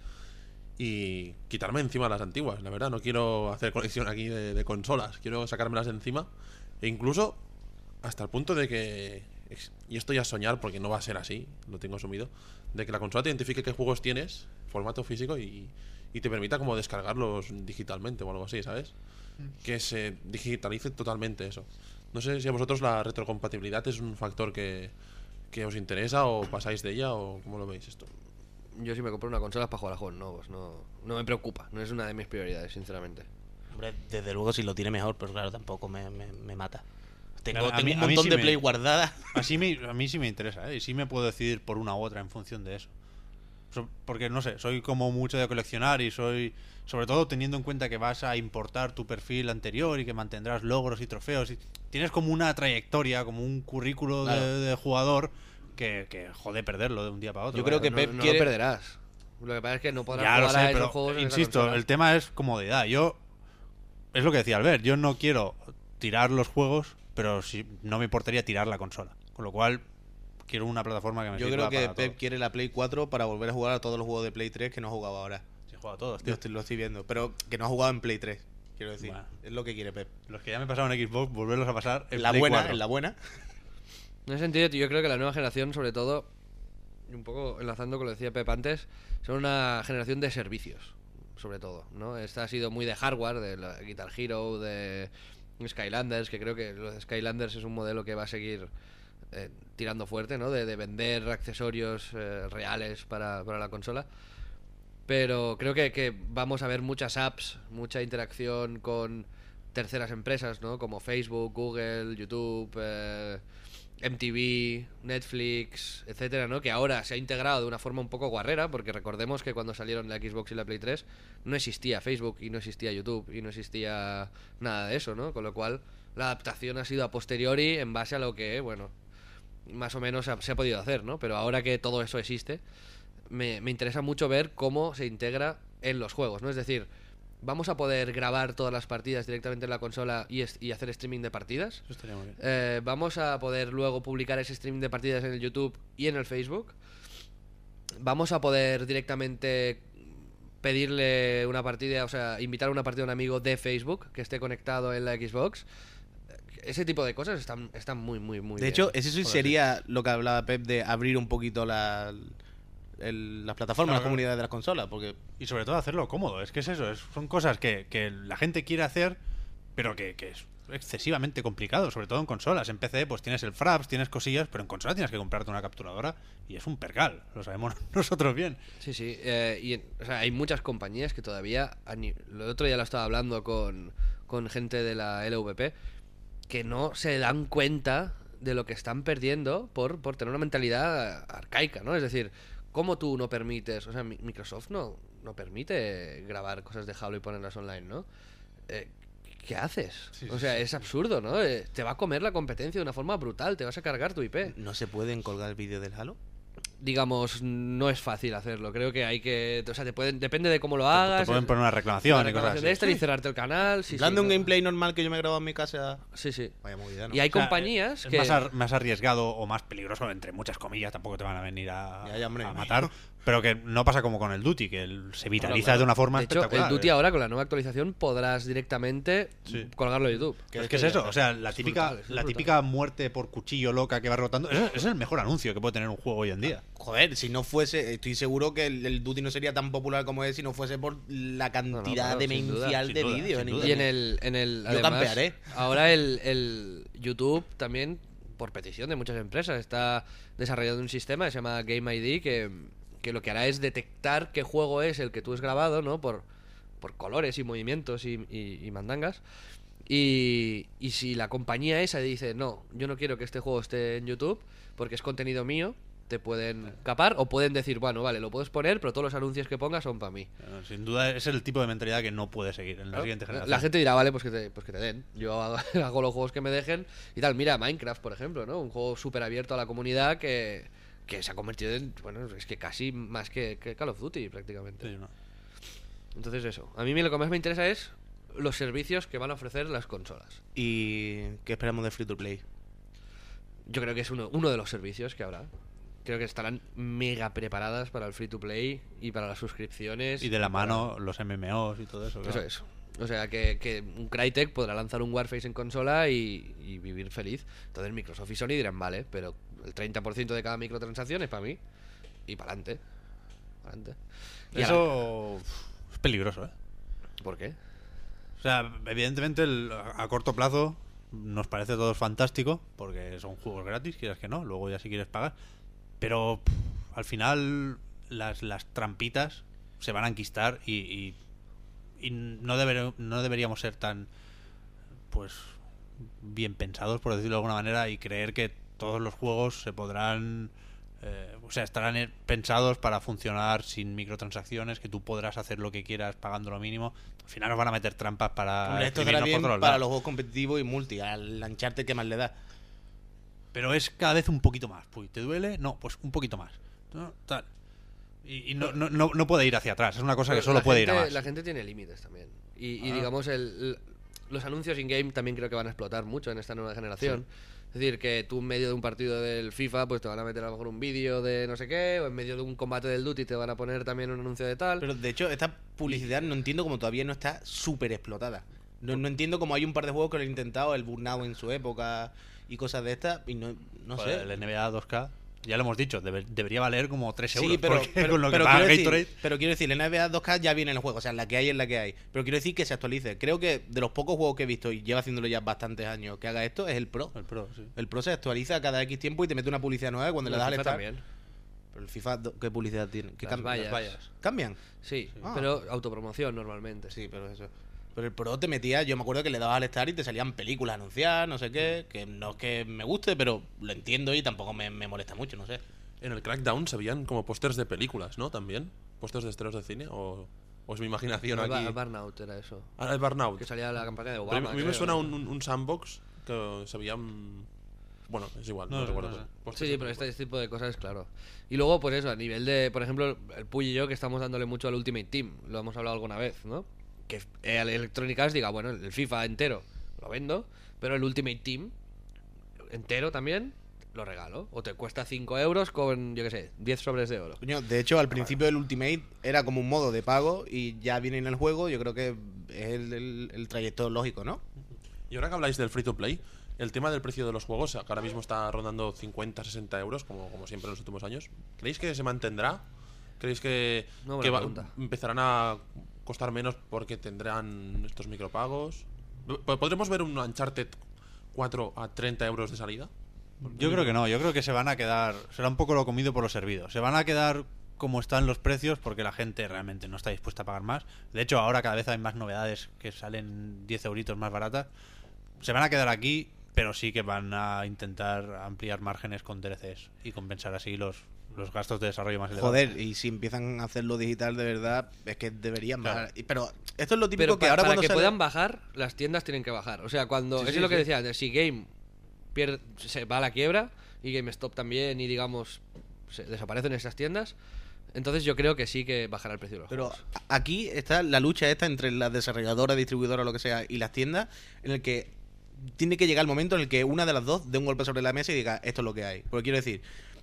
E: y quitarme encima las antiguas, la verdad. No quiero hacer colección aquí de, de consolas, quiero sacármelas de encima. E incluso hasta el punto de que, y esto ya es soñar porque no va a ser así, lo tengo asumido, de que la consola te identifique qué juegos tienes, formato físico, y, y te permita como descargarlos digitalmente o algo así, ¿sabes? Que se digitalice totalmente eso. No sé si a vosotros la retrocompatibilidad es un factor que, que os interesa o pasáis de ella o cómo lo veis esto.
A: Yo si me compro una consola es para jugar a juegos nuevos, no, no me preocupa, no es una de mis prioridades, sinceramente.
C: Hombre, desde luego si lo tiene mejor, pero claro, tampoco me, me, me mata. Tengo,
D: A
C: tengo
D: mí-
C: un
D: a mí
C: montón
D: sí
C: de
D: me-
C: Play guardadas.
D: Así me, a mí sí me interesa, ¿eh? Y sí me puedo decidir por una u otra en función de eso. So- Porque, no sé, soy como mucho de coleccionar y soy, sobre todo teniendo en cuenta que vas a importar tu perfil anterior y que mantendrás logros y trofeos. Y tienes como una trayectoria, como un currículo de,
C: Claro.
D: de jugador que, que jode perderlo de un día para otro.
C: Yo creo
D: vaya.
C: que
A: no,
C: Pep
A: no
C: quiere-
A: lo perderás. Lo que pasa es que no podrás
D: Ya lo
A: jugar a
D: sé,
A: esos
D: pero
A: juegos en esa
D: insisto,
A: consola.
D: el tema es comodidad. Yo, es lo que decía Albert, yo no quiero tirar los juegos, pero sí, no me importaría tirar la consola. Con lo cual, quiero una plataforma que me
C: Yo
D: sirva
C: creo que
D: para
C: Pep
D: todo.
C: quiere la Play cuatro para volver a jugar a todos los juegos de Play tres que no ha jugado ahora.
D: Sí, he jugado a todos,
C: Yo
D: tío.
C: estoy- lo estoy viendo, pero que no ha jugado en Play tres, quiero decir.
D: Bueno.
C: Es lo que quiere Pep.
D: Los que ya me pasaron en Xbox, volverlos a pasar en
C: En la
D: Play
C: buena,
D: cuatro.
C: en la buena.
A: En ese sentido, yo creo que la nueva generación, sobre todo, y un poco enlazando con lo que decía Pep antes, son una generación de servicios, sobre todo, ¿no? Esta ha sido muy de hardware, de la Guitar Hero, de Skylanders, que creo que lo de Skylanders es un modelo que va a seguir eh, tirando fuerte, ¿no? De, de vender accesorios eh, reales para, para la consola. Pero creo que, que vamos a ver muchas apps, mucha interacción con terceras empresas, ¿no? Como Facebook, Google, YouTube, eh, M T V, Netflix, etcétera, ¿no? Que ahora se ha integrado de una forma un poco guarrera, porque recordemos que cuando salieron la Xbox y la Play tres no existía Facebook y no existía YouTube y no existía nada de eso, ¿no? Con lo cual la adaptación ha sido a posteriori en base a lo que, bueno, más o menos ha- se ha podido hacer, ¿no? Pero ahora que todo eso existe, me, me interesa mucho ver cómo se integra en los juegos, ¿no? Es decir, ¿vamos a poder grabar todas las partidas directamente en la consola y, est- y hacer streaming de partidas?
D: Eso estaría muy bien.
A: Eh, ¿Vamos a poder luego publicar ese streaming de partidas en el YouTube y en el Facebook? ¿Vamos a poder directamente pedirle una partida, o sea, invitar a una partida a un amigo de Facebook que esté conectado en la Xbox? Ese tipo de cosas están, están muy, muy, muy
C: De
A: bien.
C: hecho, eso sí
A: Joder,
C: sería lo que hablaba Pep de abrir un poquito la, el- las plataformas,
D: Claro,
C: las comunidades de las consolas, porque
D: Y sobre todo hacerlo cómodo. Es que es eso, es- son cosas que, que la gente quiere hacer, pero que, que es excesivamente complicado, sobre todo en consolas. En P C pues tienes el Fraps, tienes cosillas, pero en consola tienes que comprarte una capturadora y es un percal, lo sabemos nosotros bien.
A: Sí, sí. eh, y, en- o sea, hay muchas compañías que todavía... a ni- El otro día lo estaba hablando con, con gente de la L V P que no se dan cuenta de lo que están perdiendo por, por tener una mentalidad arcaica, ¿no? Es decir, ¿cómo tú no permites? O sea, Mi- Microsoft no, no permite grabar cosas de Halo y ponerlas online, ¿no? Eh, ¿Qué haces?
D: Sí,
A: o
D: sí,
A: sea,
D: sí,
A: es absurdo, ¿no? Eh, te va a comer la competencia de una forma brutal, te vas a cargar tu I P.
C: no se pueden colgar el vídeo del Halo.
A: Digamos, no es fácil hacerlo. Creo que hay que... O sea, te pueden, depende de cómo lo
D: Te,
A: hagas.
D: te pueden
A: es-
D: poner una reclamación
A: una
D: y cosas
A: reclamación
D: así.
A: de esta y cerrarte el canal. Sí,
C: Hablando
A: sí,
C: de un
A: no.
C: gameplay normal que yo me he grabado en mi casa.
A: Sí, sí.
C: Vaya movida, ¿no?
A: Y hay
D: O sea,
A: compañías
D: es
A: que...
D: más, ar- más arriesgado o más peligroso, entre muchas comillas, tampoco te van a venir a,
C: Ya, ya, hombre,
D: a
C: me
D: matar, Pero que no pasa como con el Duty, que el- se viraliza
A: Claro,
D: de una forma
A: de hecho,
D: espectacular.
A: el Duty
D: ¿eh?
A: ahora con la nueva actualización podrás directamente
D: Sí.
A: colgarlo en YouTube.
D: Es que es eso, o sea, la
A: Es
D: típica,
A: brutal, es
D: la
A: brutal.
D: típica muerte por cuchillo loca que va rotando. Ese es el mejor anuncio que puede tener un juego hoy en día.
C: Joder, si no fuese, estoy seguro que el, el Duty no sería tan popular como es si no fuese por la cantidad
A: claro, sin
C: demencial
D: duda,
C: de
D: sin duda,
C: vídeos.
D: sin
C: en
D: duda.
A: Y
C: internet.
A: en el, en el
C: Yo
A: además,
C: campearé.
A: ahora el, el YouTube también, por petición de muchas empresas, está desarrollando un sistema que se llama Game I D que, que lo que hará es detectar qué juego es el que tú has grabado, ¿no? Por, por colores y movimientos y, y- y mandangas. Y, y si la compañía esa dice, no, yo no quiero que este juego esté en YouTube porque es contenido mío, te pueden capar o pueden decir, bueno, vale, lo puedes poner, pero todos los anuncios que pongas son para mí.
D: Eh, Sin duda es el tipo de mentalidad que no puede seguir en la
A: Claro.
D: siguiente generación.
A: La gente dirá, vale, pues que te, pues que te den. Yo hago, hago los juegos que me dejen y tal. Mira, Minecraft, por ejemplo, ¿no? Un juego súper abierto a la comunidad que, que se ha convertido en, bueno, es que casi más que, que Call of Duty prácticamente.
D: Sí, no.
A: Entonces eso. A mí lo que más me interesa es los servicios que van a ofrecer las consolas.
C: ¿Y qué esperamos de Free to Play?
A: Yo creo que es uno, uno de los servicios que habrá. Creo que estarán mega preparadas para el free to play y para las suscripciones.
D: Y de la
A: para-
D: mano los M M Os y todo eso.
A: Eso
D: claro.
A: es. O sea, que, que un Crytek podrá lanzar un Warface en consola y, y vivir feliz. Entonces Microsoft y Sony dirán, vale, pero el treinta por ciento de cada microtransacción es para mí. Y para adelante. Pa'lante. Y a
D: Eso uf, es peligroso, ¿eh?
A: la- ¿Por qué?
D: O sea, evidentemente el- a corto plazo nos parece todo fantástico, porque son juegos gratis, quieras que no, luego ya si quieres pagar. Pero pff, al final las, las trampitas se van a enquistar y, y, y no, deber- no deberíamos ser tan pues bien pensados, por decirlo de alguna manera, y creer que todos los juegos se podrán... eh, o sea, estarán eh, pensados para funcionar sin microtransacciones, que tú podrás hacer lo que quieras pagando lo mínimo. Al final nos van a meter trampas para
C: Hombre, esto estará
D: exprimirnos por
C: bien
D: todos
C: para
D: lados.
C: los juegos competitivos y multi. Al Uncharted, ¿qué más le da?
D: Pero es cada vez un poquito más. Puy, ¿te duele? No, pues un poquito más. No, tal. Y, y no, no, no, no puede ir hacia atrás. Es una cosa que
A: Pero
D: solo
A: la
D: puede
A: gente,
D: ir a más.
A: La gente tiene límites también. Y, y
D: Ah.
A: digamos, el, el- los anuncios in-game también creo que van a explotar mucho en esta nueva generación. Es decir, que tú en medio de un partido del FIFA pues te van a meter a lo mejor un vídeo de no sé qué, o en medio de un combate del Duty te van a poner también un anuncio de tal.
C: Pero de hecho, esta publicidad no entiendo cómo todavía no está súper explotada. No, no entiendo cómo hay un par de juegos que lo han intentado, el Burnout en su época y cosas de estas, y no, no
D: Joder,
C: sé.
D: el N B A dos K, ya lo hemos dicho, debe- debería valer como tres euros.
C: Sí, pero,
D: porque
C: pero,
D: con lo que
C: pero
D: paga
C: quiero decir,
D: Gatorade.
C: pero quiero decir, la N B A dos K ya viene en el juego, o sea, la que hay es la que hay. Pero quiero decir que se actualice. Creo que de los pocos juegos que he visto, y lleva haciéndolo ya bastantes años, que haga esto, es el Pro.
D: El Pro, sí.
C: El Pro se actualiza cada X tiempo y te mete una publicidad nueva cuando
A: El
C: le das al
A: FIFA
C: start.
A: también.
C: Pero el FIFA, do- ¿qué publicidad tiene? ¿Qué
A: Las
C: cam-
A: vallas.
C: ¿Cambian?
A: Sí,
C: Ah.
A: pero autopromoción normalmente.
C: Sí, pero eso. Pero el Pro te metía, yo me acuerdo que le dabas al Star y te salían películas anunciadas, no sé qué, que no es que me guste, pero lo entiendo y tampoco me, me molesta mucho, no sé.
E: En el Crackdown se veían como pósters de películas, ¿no? También. ¿Pósters de estrenos de cine? ¿O, o es mi imaginación
A: El, ba-
E: aquí?
A: el Burnout era eso.
E: Ah, el Burnout.
A: Que salía la campaña de
E: Pero
A: Obama.
E: a mí me
A: creo.
E: suena un, un- un sandbox que se veían... Bueno, es igual, no,
D: No,
E: recuerdo.
D: no sé.
E: Pósters
A: Sí,
E: de
A: pero este,
E: películas.
A: este tipo de cosas, claro. Y luego, pues eso, a nivel de, por ejemplo, el Puy y yo que estamos dándole mucho al Ultimate Team, lo hemos hablado alguna vez, ¿no? Que eh, al Electronic Arts diga, bueno, el FIFA entero lo vendo, pero el Ultimate Team entero también lo regalo. O te cuesta cinco euros con, yo qué sé, diez sobres de oro.
C: Coño, de hecho, al principio del Ultimate era como un modo de pago y ya viene en el juego, yo creo que es el, el- el trayecto lógico, ¿no?
E: Y ahora que habláis del free to play, el tema del precio de los juegos, que ahora mismo está rondando cincuenta, sesenta euros, como, como siempre en los últimos años, ¿creéis que se mantendrá? ¿Creéis que,
A: No, buena
E: que va-
A: pregunta.
E: empezarán a costar menos porque tendrán estos micropagos? ¿P- ¿Podremos ver un Uncharted cuatro a treinta euros de salida?
D: Yo creo que no, yo creo que se van a quedar, será un poco lo comido por lo servido. Se van a quedar como están los precios porque la gente realmente no está dispuesta a pagar más. De hecho, ahora cada vez hay más novedades que salen diez euritos más baratas. Se van a quedar aquí, pero sí que van a intentar ampliar márgenes con D L Cs y compensar así los, los gastos de desarrollo más elevados.
C: Joder, y si empiezan a hacerlo digital de verdad, es que deberían
D: Claro.
C: bajar. Y- Pero esto es lo típico
A: Pero
C: que
A: pa-
C: ahora
A: para
C: cuando
A: que
C: sale-
A: puedan bajar, las tiendas tienen que bajar. O sea, cuando.
C: Sí,
A: eso
C: sí,
A: es lo que
C: sí.
A: decía, de si Game pierde, se va a la quiebra y GameStop también, y digamos, se desaparecen esas tiendas. Entonces yo creo que sí que bajará el precio de los
C: Pero
A: juegos.
C: a- aquí está la lucha esta entre las desarrolladoras, distribuidoras, lo que sea, y las tiendas, en el que tiene que llegar el momento en el que una de las dos dé un golpe sobre la mesa y diga, esto es lo que hay. Porque quiero decir,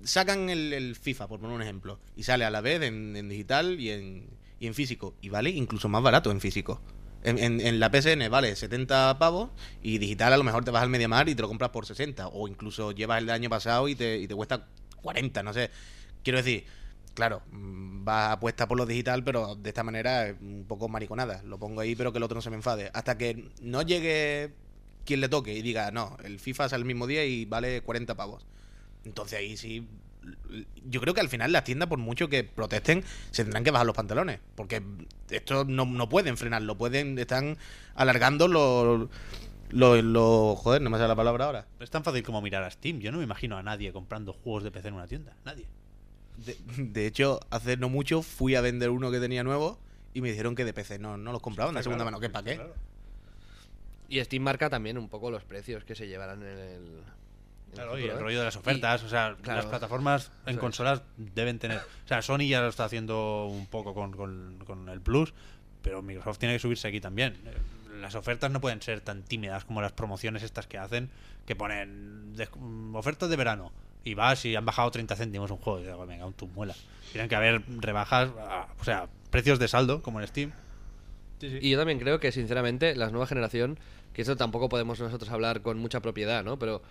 C: sacan el, el FIFA, por poner un ejemplo, y sale a la vez en, en digital y en, y en físico, y vale incluso más barato en físico. En, en, en la P S N vale setenta pavos y digital a lo mejor te vas al MediaMarkt y te lo compras por sesenta, o incluso llevas el del año pasado y te, y te cuesta cuarenta, no sé. Quiero decir, claro, vas a apuesta por lo digital, pero de esta manera es un poco mariconada. Lo pongo ahí, pero que el otro no se me enfade. Hasta que no llegue quien le toque y diga, no, el FIFA sale el mismo día y vale cuarenta pavos. Entonces ahí sí, yo creo que al final las tiendas, por mucho que protesten, se tendrán que bajar los pantalones, porque esto no, no pueden frenarlo, pueden, están alargando los, los, los, joder, no me sale la palabra ahora.
D: Es tan fácil como mirar a Steam. Yo no me imagino a nadie comprando juegos de P C en una tienda. Nadie.
C: De, de hecho, hace no mucho fui a vender uno que tenía nuevo y me dijeron que de P C no, no los compraban de segunda
D: Claro,
C: mano, ¿qué para qué?
D: claro.
A: Y Steam marca también un poco los precios que se llevarán en el... en
D: Claro,
A: el
D: y el
A: futuro, ¿eh?
D: rollo de las ofertas,
A: Y-
D: o sea,
A: claro.
D: las plataformas en
A: Eso es.
D: consolas deben tener... O sea, Sony ya lo está haciendo un poco con, con, con el Plus, pero Microsoft tiene que subirse aquí también. Eh, Las ofertas no pueden ser tan tímidas como las promociones estas que hacen, que ponen des- mm, ofertas de verano, y vas y han bajado treinta céntimos un juego, y digo, venga, un tu muela. Tienen que haber rebajas, ah, o sea, precios de saldo, como en Steam.
A: Y yo también creo que, sinceramente, la nueva generación, que esto tampoco podemos nosotros hablar con mucha propiedad, ¿no? Pero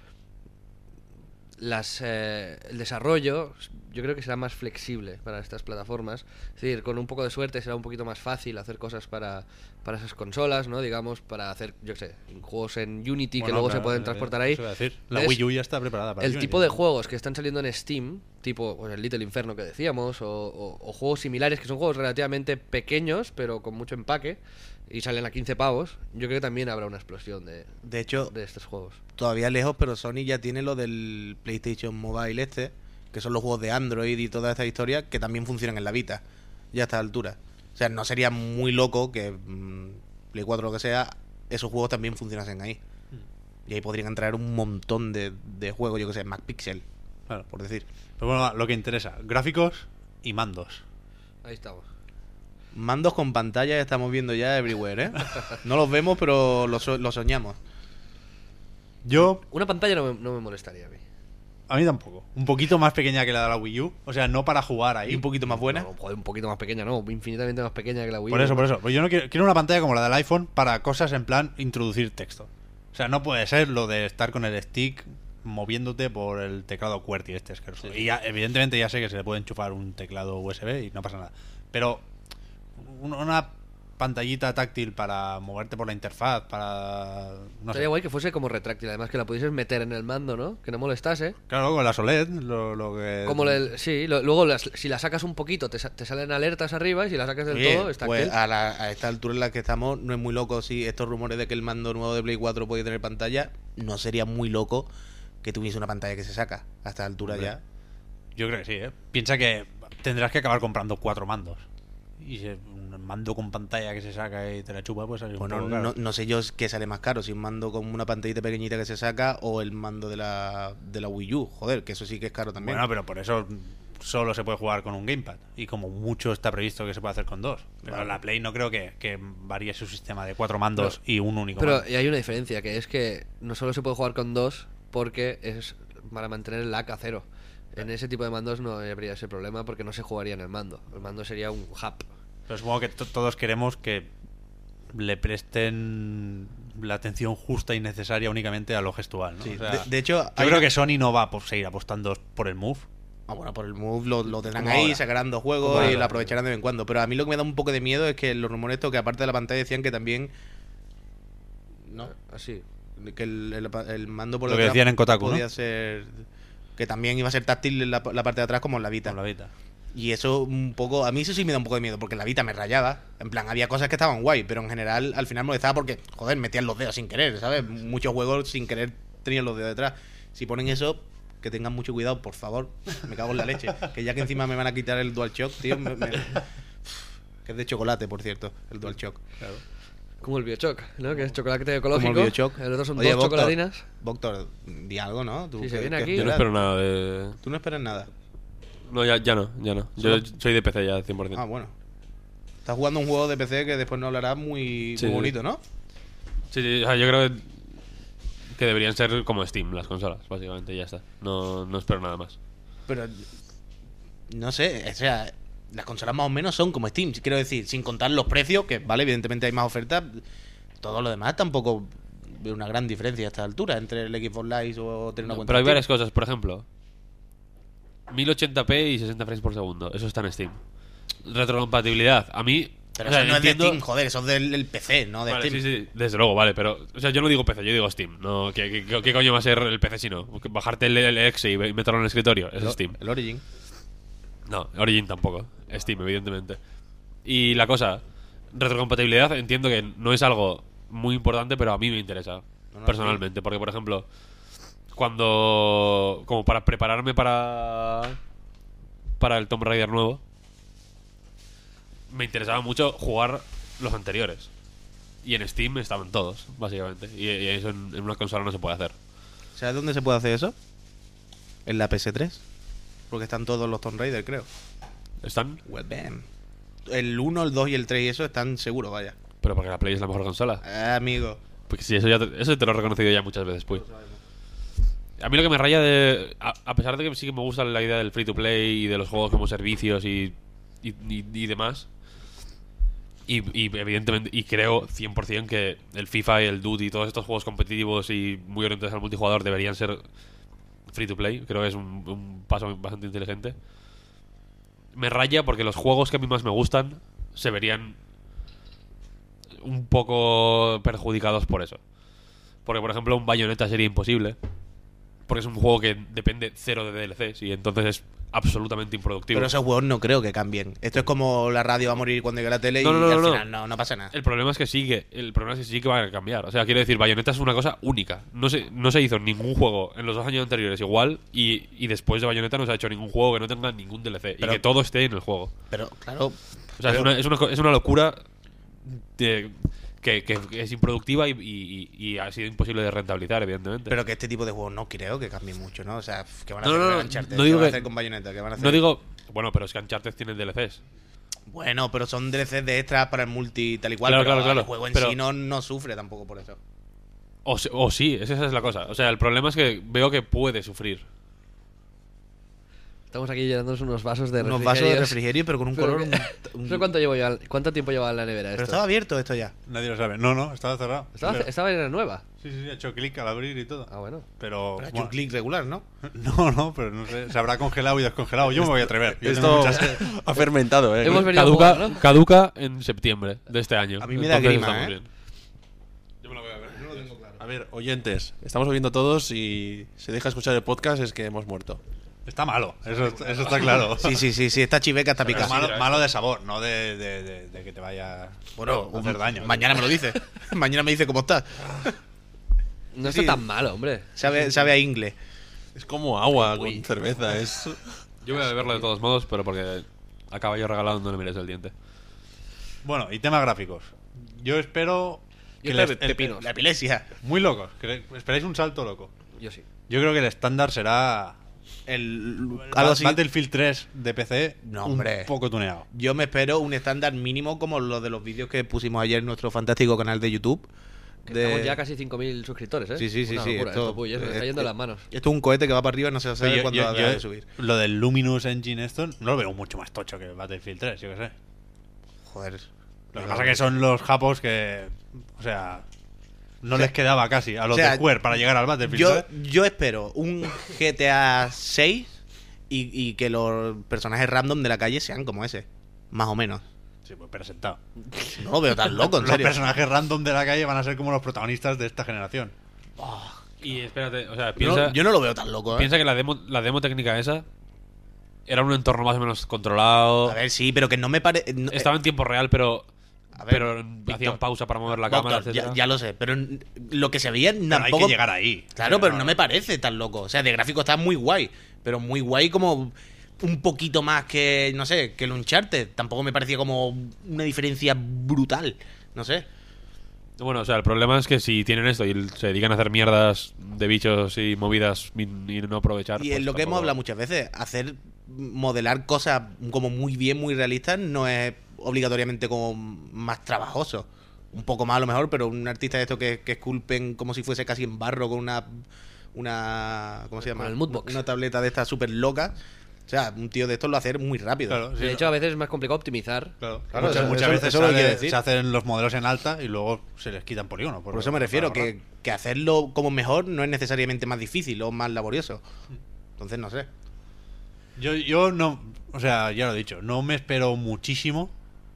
A: las eh, el desarrollo yo creo que será más flexible para estas plataformas. Es decir, con un poco de suerte será un poquito más fácil hacer cosas para, para esas consolas, ¿no? Digamos, para hacer, yo qué sé, juegos en Unity que
D: Bueno,
A: luego
D: claro,
A: se pueden
D: eh,
A: transportar ahí.
D: eso iba a decir. La
A: Entonces,
D: Wii U ya está preparada para
A: el
D: Unity.
A: tipo de juegos que están saliendo en Steam, tipo pues, el Little Inferno que decíamos, o, o- o juegos similares que son juegos relativamente pequeños, pero con mucho empaque, y salen a quince pavos, yo creo que también habrá una explosión de,
C: De hecho,
A: de estos juegos.
C: todavía lejos, pero Sony ya tiene lo del PlayStation Mobile este, que son los juegos de Android y toda esta historia, que también funcionan en la Vita, ya a esta altura. O sea, no sería muy loco que mmm, Play cuatro o lo que sea, esos juegos también funcionasen ahí. Y ahí podrían traer un montón de, de juegos, yo que sé, MacPixel,
D: Claro.
C: por decir.
D: Pero bueno, va, lo que interesa, gráficos y mandos.
A: Ahí estamos.
C: Mandos con pantalla ya estamos viendo ya everywhere, ¿eh? No los vemos, pero los, so- los soñamos.
D: Yo,
A: Una pantalla no me, no me molestaría a mí.
D: a mí tampoco. Un poquito más pequeña que la de la Wii U. O sea, no para jugar ahí.
C: Y un poquito más buena.
A: No, joder, un poquito más pequeña, no, infinitamente más pequeña que la Wii.
D: Por
A: U.
D: eso, por eso. Pues yo no quiero, quiero una pantalla como la del iPhone para cosas en plan introducir texto. O sea, no puede ser lo de estar con el stick moviéndote por el teclado QWERTY este asqueroso. Y ya, evidentemente ya sé que se le puede enchufar un teclado U S B y no pasa nada. Pero un- una pantallita táctil para moverte por la interfaz, para... No
A: Estaría
D: sé.
A: guay que fuese como retráctil, además que la pudieses meter en el mando, ¿no? Que no molestase.
D: Claro, con la S O L E D, lo, lo que...
A: Como el, sí, lo- luego las- si la sacas un poquito te, sa- te salen alertas arriba y si la sacas del
C: Oye,
A: todo está
C: pues
A: aquel.
C: a, la- a esta altura en la que estamos, no es muy loco si estos rumores de que el mando nuevo de Play cuatro puede tener pantalla, no sería muy loco que tuviese una pantalla que se saca a esta altura
D: Hombre.
C: ya.
D: Yo creo que sí, ¿eh? Piensa que tendrás que acabar comprando cuatro mandos. Y si un mando con pantalla que se saca y te la chupa, pues salir un
C: Bueno,
D: poco caro.
C: no, no sé yo qué sale más caro, si un mando con una pantallita pequeñita que se saca o el mando de la, de la Wii U. Joder, que eso sí que es caro también.
D: Bueno, pero por eso solo se puede jugar con un gamepad. Y como mucho está previsto que se puede hacer con dos. Pero
C: Claro.
D: la Play no creo que, que varíe su sistema de cuatro mandos y un único
A: Pero
D: mando.
A: y hay una diferencia, que es que no solo se puede jugar con dos porque es para mantener el lag a cero. En ese tipo de mandos no habría ese problema porque no se jugaría en el mando. El mando sería un hub.
D: Pero supongo que to- todos queremos que le presten la atención justa y necesaria únicamente a lo gestual, ¿no?
C: Sí,
D: O sea,
C: de, de hecho,
D: yo
C: hay
D: creo
C: una-
D: que Sony no va a seguir apostando por el Move.
C: Ah, bueno, por el Move lo, lo tendrán
D: Como
C: ahí,
D: ahora.
C: sacarán dos
D: Como
C: juegos y
D: ahora.
C: lo aprovecharán de vez en cuando. Pero a mí lo que me da un poco de miedo es que los rumores estos, que aparte de la pantalla decían que también... No,
A: Así.
C: que el, el- el mando por
D: Lo que
C: detrás
D: decían en Kotaku, ¿no?
C: podía ser... Que también iba a ser táctil en la, la parte de atrás como en la Vita.
D: Con la Vita.
C: Y eso un poco... A mí eso sí me da un poco de miedo, porque en la Vita me rayaba. En plan, había cosas que estaban guay, pero en general al final molestaba porque, joder, metían los dedos sin querer, ¿sabes? Muchos juegos sin querer tenían los dedos detrás. Si ponen eso, que tengan mucho cuidado, por favor. Me cago en la leche. Que ya que encima me van a quitar el DualShock, tío... me- me- Que es de chocolate, por cierto, el DualShock.
A: Como el Bioshock, ¿no? Que es chocolate ecológico.
C: Como el Bioshock.
A: El otro son
C: Oye,
A: dos
C: Voctor,
A: chocolatinas.
C: Voctor, di algo, ¿no? Tú,
A: Sí, se
C: que-
A: viene
C: que
A: aquí.
B: Yo no
C: esperas.
B: espero nada de...
C: Tú no esperas nada.
B: No, ya, ya no, ya no. Yo soy de P C ya, cien por ciento.
C: Ah, bueno. Estás jugando un juego de P C que después no hablarás muy,
B: Sí,
C: muy
B: sí.
C: bonito, ¿no?
B: Sí, sí, o sea, yo creo que, que deberían ser como Steam las consolas, básicamente, ya está. No, no espero nada más.
C: pero no sé, o sea, las consolas más o menos son como Steam, quiero decir, sin contar los precios, que vale, evidentemente hay más ofertas, todo lo demás tampoco veo una gran diferencia a esta altura entre el Xbox Live o tener una
B: No,
C: cuenta
B: pero hay
C: de Steam.
B: varias cosas, por ejemplo, mil ochenta p y sesenta frames por segundo, eso está en Steam. Retrocompatibilidad, a mí...
C: Pero
B: o sea,
C: eso no
B: entiendo-
C: es de Steam, joder, eso es del, del P C, no de
B: Vale,
C: Steam.
B: sí, sí, desde luego, vale, pero... O sea, yo no digo P C, yo digo Steam. No, ¿qué, qué, qué coño va a ser el P C si no? Bajarte el, el Exe y meterlo en el escritorio, es
C: El-
B: Steam.
C: El Origin.
B: No, Origin tampoco. Steam, evidentemente. Y la cosa, retrocompatibilidad entiendo que no es algo muy importante, pero a mí me interesa,
C: No, no,
B: personalmente. Porque, por ejemplo, cuando... Como para prepararme para... Para el Tomb Raider nuevo, me interesaba mucho jugar los anteriores. Y en Steam estaban todos, básicamente. Y, y eso en, en una consola no se puede hacer.
C: ¿Sabes dónde se puede hacer eso? En la P S tres. Porque están todos los Tomb Raider, creo.
B: ¿Están?
C: Webam. El uno, el dos y el tres y eso están seguros, vaya.
B: Pero porque la Play es la mejor consola.
C: Ah, amigo.
B: Porque sí, eso, ya te, eso te lo he reconocido ya muchas veces, pues. A mí lo que me raya de... A, a pesar de que sí que me gusta la idea del free to play y de los juegos como servicios y, y, y, y demás. Y, y evidentemente, y creo cien por ciento que el FIFA y el Duty y todos estos juegos competitivos y muy orientados al multijugador deberían ser free to play. Creo que es un, un paso bastante inteligente. Me raya porque los juegos que a mí más me gustan se verían un poco perjudicados por eso. Porque, por ejemplo, un Bayonetta sería imposible. Porque es un juego que depende cero de D L Cs y entonces es absolutamente improductivo.
C: Pero esos juegos no creo que cambien. Esto es como la radio va a morir cuando llegue la tele
B: No,
C: y,
B: no, no,
C: y al
B: no, no.
C: final no, no pasa nada.
B: El problema es que sí que el problema es que sí que va a cambiar. O sea, quiero decir, Bayonetta es una cosa única. No se, no se hizo ningún juego en los dos años anteriores igual y, y después de Bayonetta no se ha hecho ningún juego que no tenga ningún D L C
C: Pero-
B: y que todo esté en el juego.
C: Pero, claro.
B: O sea, es una, es una, co- es una locura de- que, que- que es improductiva y, y- y ha sido imposible de rentabilizar, evidentemente.
C: Pero que este tipo de juegos no creo que cambien mucho, ¿no? O sea, ¿qué van a
B: No,
C: hacer
B: no,
C: con
B: no,
C: Uncharted?
B: no
C: ¿Qué
B: digo
C: van a
B: que-
C: hacer con Bayonetta? ¿Qué van a hacer?
B: No digo... Bueno, pero es que Uncharted tiene D L Cs.
C: Bueno, pero son D L Cs de extras para el multi tal y cual.
B: Claro,
C: pero
B: claro, claro.
C: el juego en
B: Pero-
C: sí no, no sufre tampoco por eso.
B: O, se- o sí, esa es la cosa. O sea, el problema es que veo que puede sufrir.
A: Estamos aquí llenándonos unos vasos de
C: Unos vasos de
A: refrigerios.
C: refrigerio, pero con un
A: Pero
C: color...
A: que-
C: un-
A: No sé cuánto llevo yo, cuánto tiempo lleva en la nevera
C: Pero
A: esto.
C: estaba abierto esto ya.
D: Nadie lo sabe. No, no, estaba cerrado.
A: Estaba,
D: Pero-
A: estaba en la nueva.
D: Sí, sí, sí, ha hecho clic al abrir y todo.
A: Ah, bueno.
D: Pero.
C: Pero ha hecho
D: bueno,
C: un clic regular, ¿no?
D: no, no, pero no sé. Se habrá congelado y descongelado. Yo me voy a atrever. Yo tengo
E: Esto
D: muchas-
E: ha fermentado, ¿eh?
A: Hemos venido a
B: Caduca,
A: jugar, ¿no?
B: caduca en septiembre de este año.
C: A mí me da
B: Entonces
C: grima,
B: estamos
C: ¿eh?
B: bien. Yo me lo voy a ver.
E: A ver, oyentes, estamos oyendo todos y se deja escuchar el podcast es que hemos muerto.
D: Está malo, eso, eso está claro.
C: Sí, sí, sí, sí. Esta chiveca está
D: Pero
C: picada.
D: malo, malo de sabor, no de, de- de- de que te vaya
C: Bueno,
D: a hacer daño.
C: mañana me lo dice. Mañana me dice cómo está.
A: No está
C: Sí.
A: tan malo, hombre.
C: Sabe, sabe a ingle.
E: Es como agua con cerveza, es...
B: Yo voy a beberlo de todos modos, pero porque a caballo regalado no le mires el diente.
D: Bueno, y temas gráficos. Yo espero
A: Yo
D: el-
A: espero
D: el-
A: pepinos.
C: La epilepsia.
D: muy locos. que- Esperáis un salto loco.
A: Yo sí.
D: Yo creo que el estándar será
C: El,
D: Ba-
C: algo así.
D: Battlefield tres de P C
C: No,
D: un
C: hombre.
D: poco tuneado.
C: Yo me espero un estándar mínimo como lo de los vídeos que pusimos ayer en nuestro fantástico canal de YouTube.
A: Que
C: De-
A: Estamos ya casi cinco mil suscriptores, ¿eh?
C: Sí, sí, sí,
A: Una
C: sí.
A: locura,
C: esto,
A: esto, puy, se me está
C: eh,
A: yendo de
C: eh,
A: las manos.
C: Esto es un cohete que va para arriba y no se sabe
D: Yo-
C: cuándo
D: yo-
C: va a dejar
D: yo-
C: de subir.
D: Lo del Luminous Engine esto no lo veo mucho más tocho que Battlefield tres, yo qué sé.
C: Joder.
D: Lo que pasa que son los japos que, o sea, no
C: O sea,
D: les quedaba casi a los
C: o sea,
D: de Square para llegar al Battlefield.
C: Yo,
D: ¿sabes?
C: yo espero un G T A seis y, y que los personajes random de la calle sean como ese. Más o menos.
D: Sí, pues presentado.
C: No lo veo tan loco, en
D: Los
C: serio.
D: personajes random de la calle van a ser como los protagonistas de esta generación.
B: Y espérate, o sea,
C: Yo
B: piensa,
C: no, yo no lo veo tan loco, ¿eh?
B: piensa que la demo, la demo técnica esa era un entorno más o menos controlado.
C: A ver, sí, pero que no me parece...
B: Estaba en tiempo real, pero,
C: A ver,
B: pero
C: Víctor,
B: hacían pausa para mover la cámara,
C: Doctor, ya,
B: etcétera.
C: ya lo sé, pero n- lo que se veía
D: Pero hay
C: tampoco...
D: que llegar ahí.
C: Claro, pero no me parece tan loco. O sea, de gráfico está muy guay. Pero muy guay como un poquito más que, no sé, que el Uncharted. Tampoco me parecía como una diferencia brutal. No sé.
B: Bueno, o sea, el problema es que si tienen esto y se dedican a hacer mierdas de bichos y movidas y, y no aprovechar.
C: Y
B: pues
C: es lo que hemos
B: tampoco-
C: hablado muchas veces. Hacer, modelar cosas como muy bien, muy realistas, no es obligatoriamente como más trabajoso. Un poco más a lo mejor, pero un artista de esto que, que esculpen como si fuese casi en barro con una... una ¿cómo se llama?
A: Con el moodbox.
C: Una tableta de estas súper loca. sea, un tío de estos lo hace muy rápido.
D: Claro, sí,
A: De hecho, a veces es más complicado optimizar.
D: Claro,
C: Claro,
D: muchas,
C: eso-
D: muchas
C: eso-
D: veces
C: eso lo
D: sale-
C: quiere decir.
D: se hacen los modelos en alta y luego se les quitan polígonos.
C: Por eso me refiero, que, que hacerlo como mejor no es necesariamente más difícil o más laborioso. Entonces, no sé.
D: Yo, yo no, o sea, ya lo he dicho, no me espero muchísimo,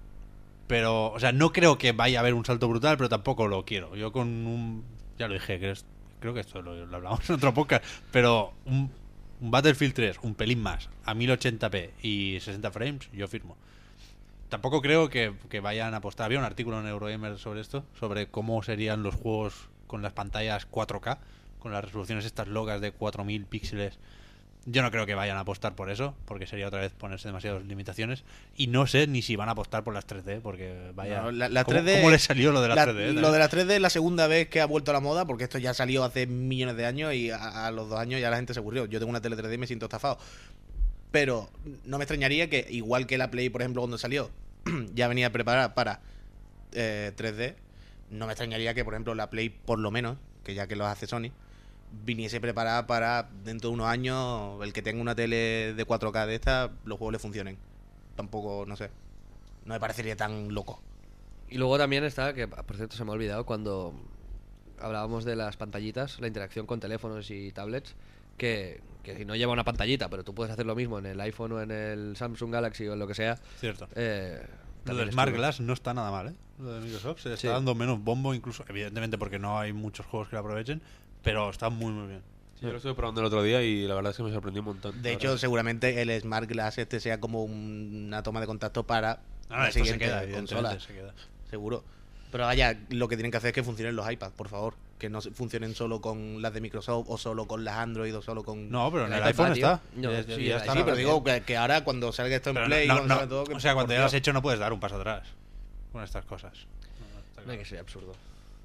D: pero, o sea, no creo que vaya a haber un salto brutal, pero tampoco lo quiero. Yo con un, ya lo dije, que es- creo que esto lo, lo hablamos en otro podcast, pero un, un Battlefield tres, un pelín más, a mil ochenta p y sesenta frames, yo firmo. Tampoco creo que, que vayan a apostar. Había un artículo en Eurogamer sobre esto, sobre cómo serían los juegos con las pantallas cuatro K, con las resoluciones estas locas de cuatro mil píxeles. Yo no creo que vayan a apostar por eso, porque sería otra vez ponerse demasiadas limitaciones. Y no sé ni si van a apostar por las tres D, porque vaya...
C: No, la- la
D: ¿cómo,
C: tres D
D: cómo le salió lo de las
C: La-
D: tres D?
C: lo de las tres D es la segunda vez que ha vuelto a la moda, porque esto ya salió hace millones de años y a, a los dos años ya la gente se aburrió. Yo tengo una tele tres D y me siento estafado. Pero no me extrañaría que, igual que la Play, por ejemplo, cuando salió, ya venía preparada para eh, tres D, no me extrañaría que, por ejemplo, la Play, por lo menos, que ya que lo hace Sony, viniese preparada para dentro de unos años el que tenga una tele de cuatro K de esta, los juegos le funcionen. Tampoco, no sé. No me parecería tan loco.
A: Y luego también está, que por cierto se me ha olvidado, cuando hablábamos de las pantallitas, la interacción con teléfonos y tablets, que, que si no lleva una pantallita, pero tú puedes hacer lo mismo en el iPhone o en el Samsung Galaxy o en lo que sea.
D: Cierto.
A: Eh,
D: Lo
A: también
D: del
A: es
D: Smart
A: chulo.
D: Glass no está nada mal, ¿eh? Lo de Microsoft se le está
A: Sí.
D: dando menos bombo, incluso, evidentemente porque no hay muchos juegos que lo aprovechen, pero está muy, muy bien.
B: Sí, yo lo estuve probando el otro día y la verdad es que me sorprendió un montón.
C: De
B: la
C: hecho,
B: verdad.
C: seguramente el Smart Glass este sea como un- una toma de contacto para
D: No, no,
C: la
D: esto se
C: siguiente
D: queda,
C: consola.
D: evidentemente, se queda.
C: Seguro. Pero vaya, lo que tienen que hacer es que funcionen los iPads, por favor. Que no se- funcionen solo con las de Microsoft o solo con las Android o solo con...
D: No, pero en
A: El
D: el
A: iPad,
D: iPhone
A: tío.
D: está.
A: No,
D: Ya-
A: sí,
D: ya
A: el
D: está
A: iPad.
C: Sí,
D: nada
C: pero
D: más.
C: digo que, que ahora cuando salga esto en
D: Pero
C: Play...
D: no-
C: cuando
D: no-
C: salga todo, que-
D: o sea, cuando
C: por
D: ya lo has
C: Dios.
D: hecho no puedes dar un paso atrás con estas cosas. No, está
A: No
D: claro.
A: hay que ser absurdo.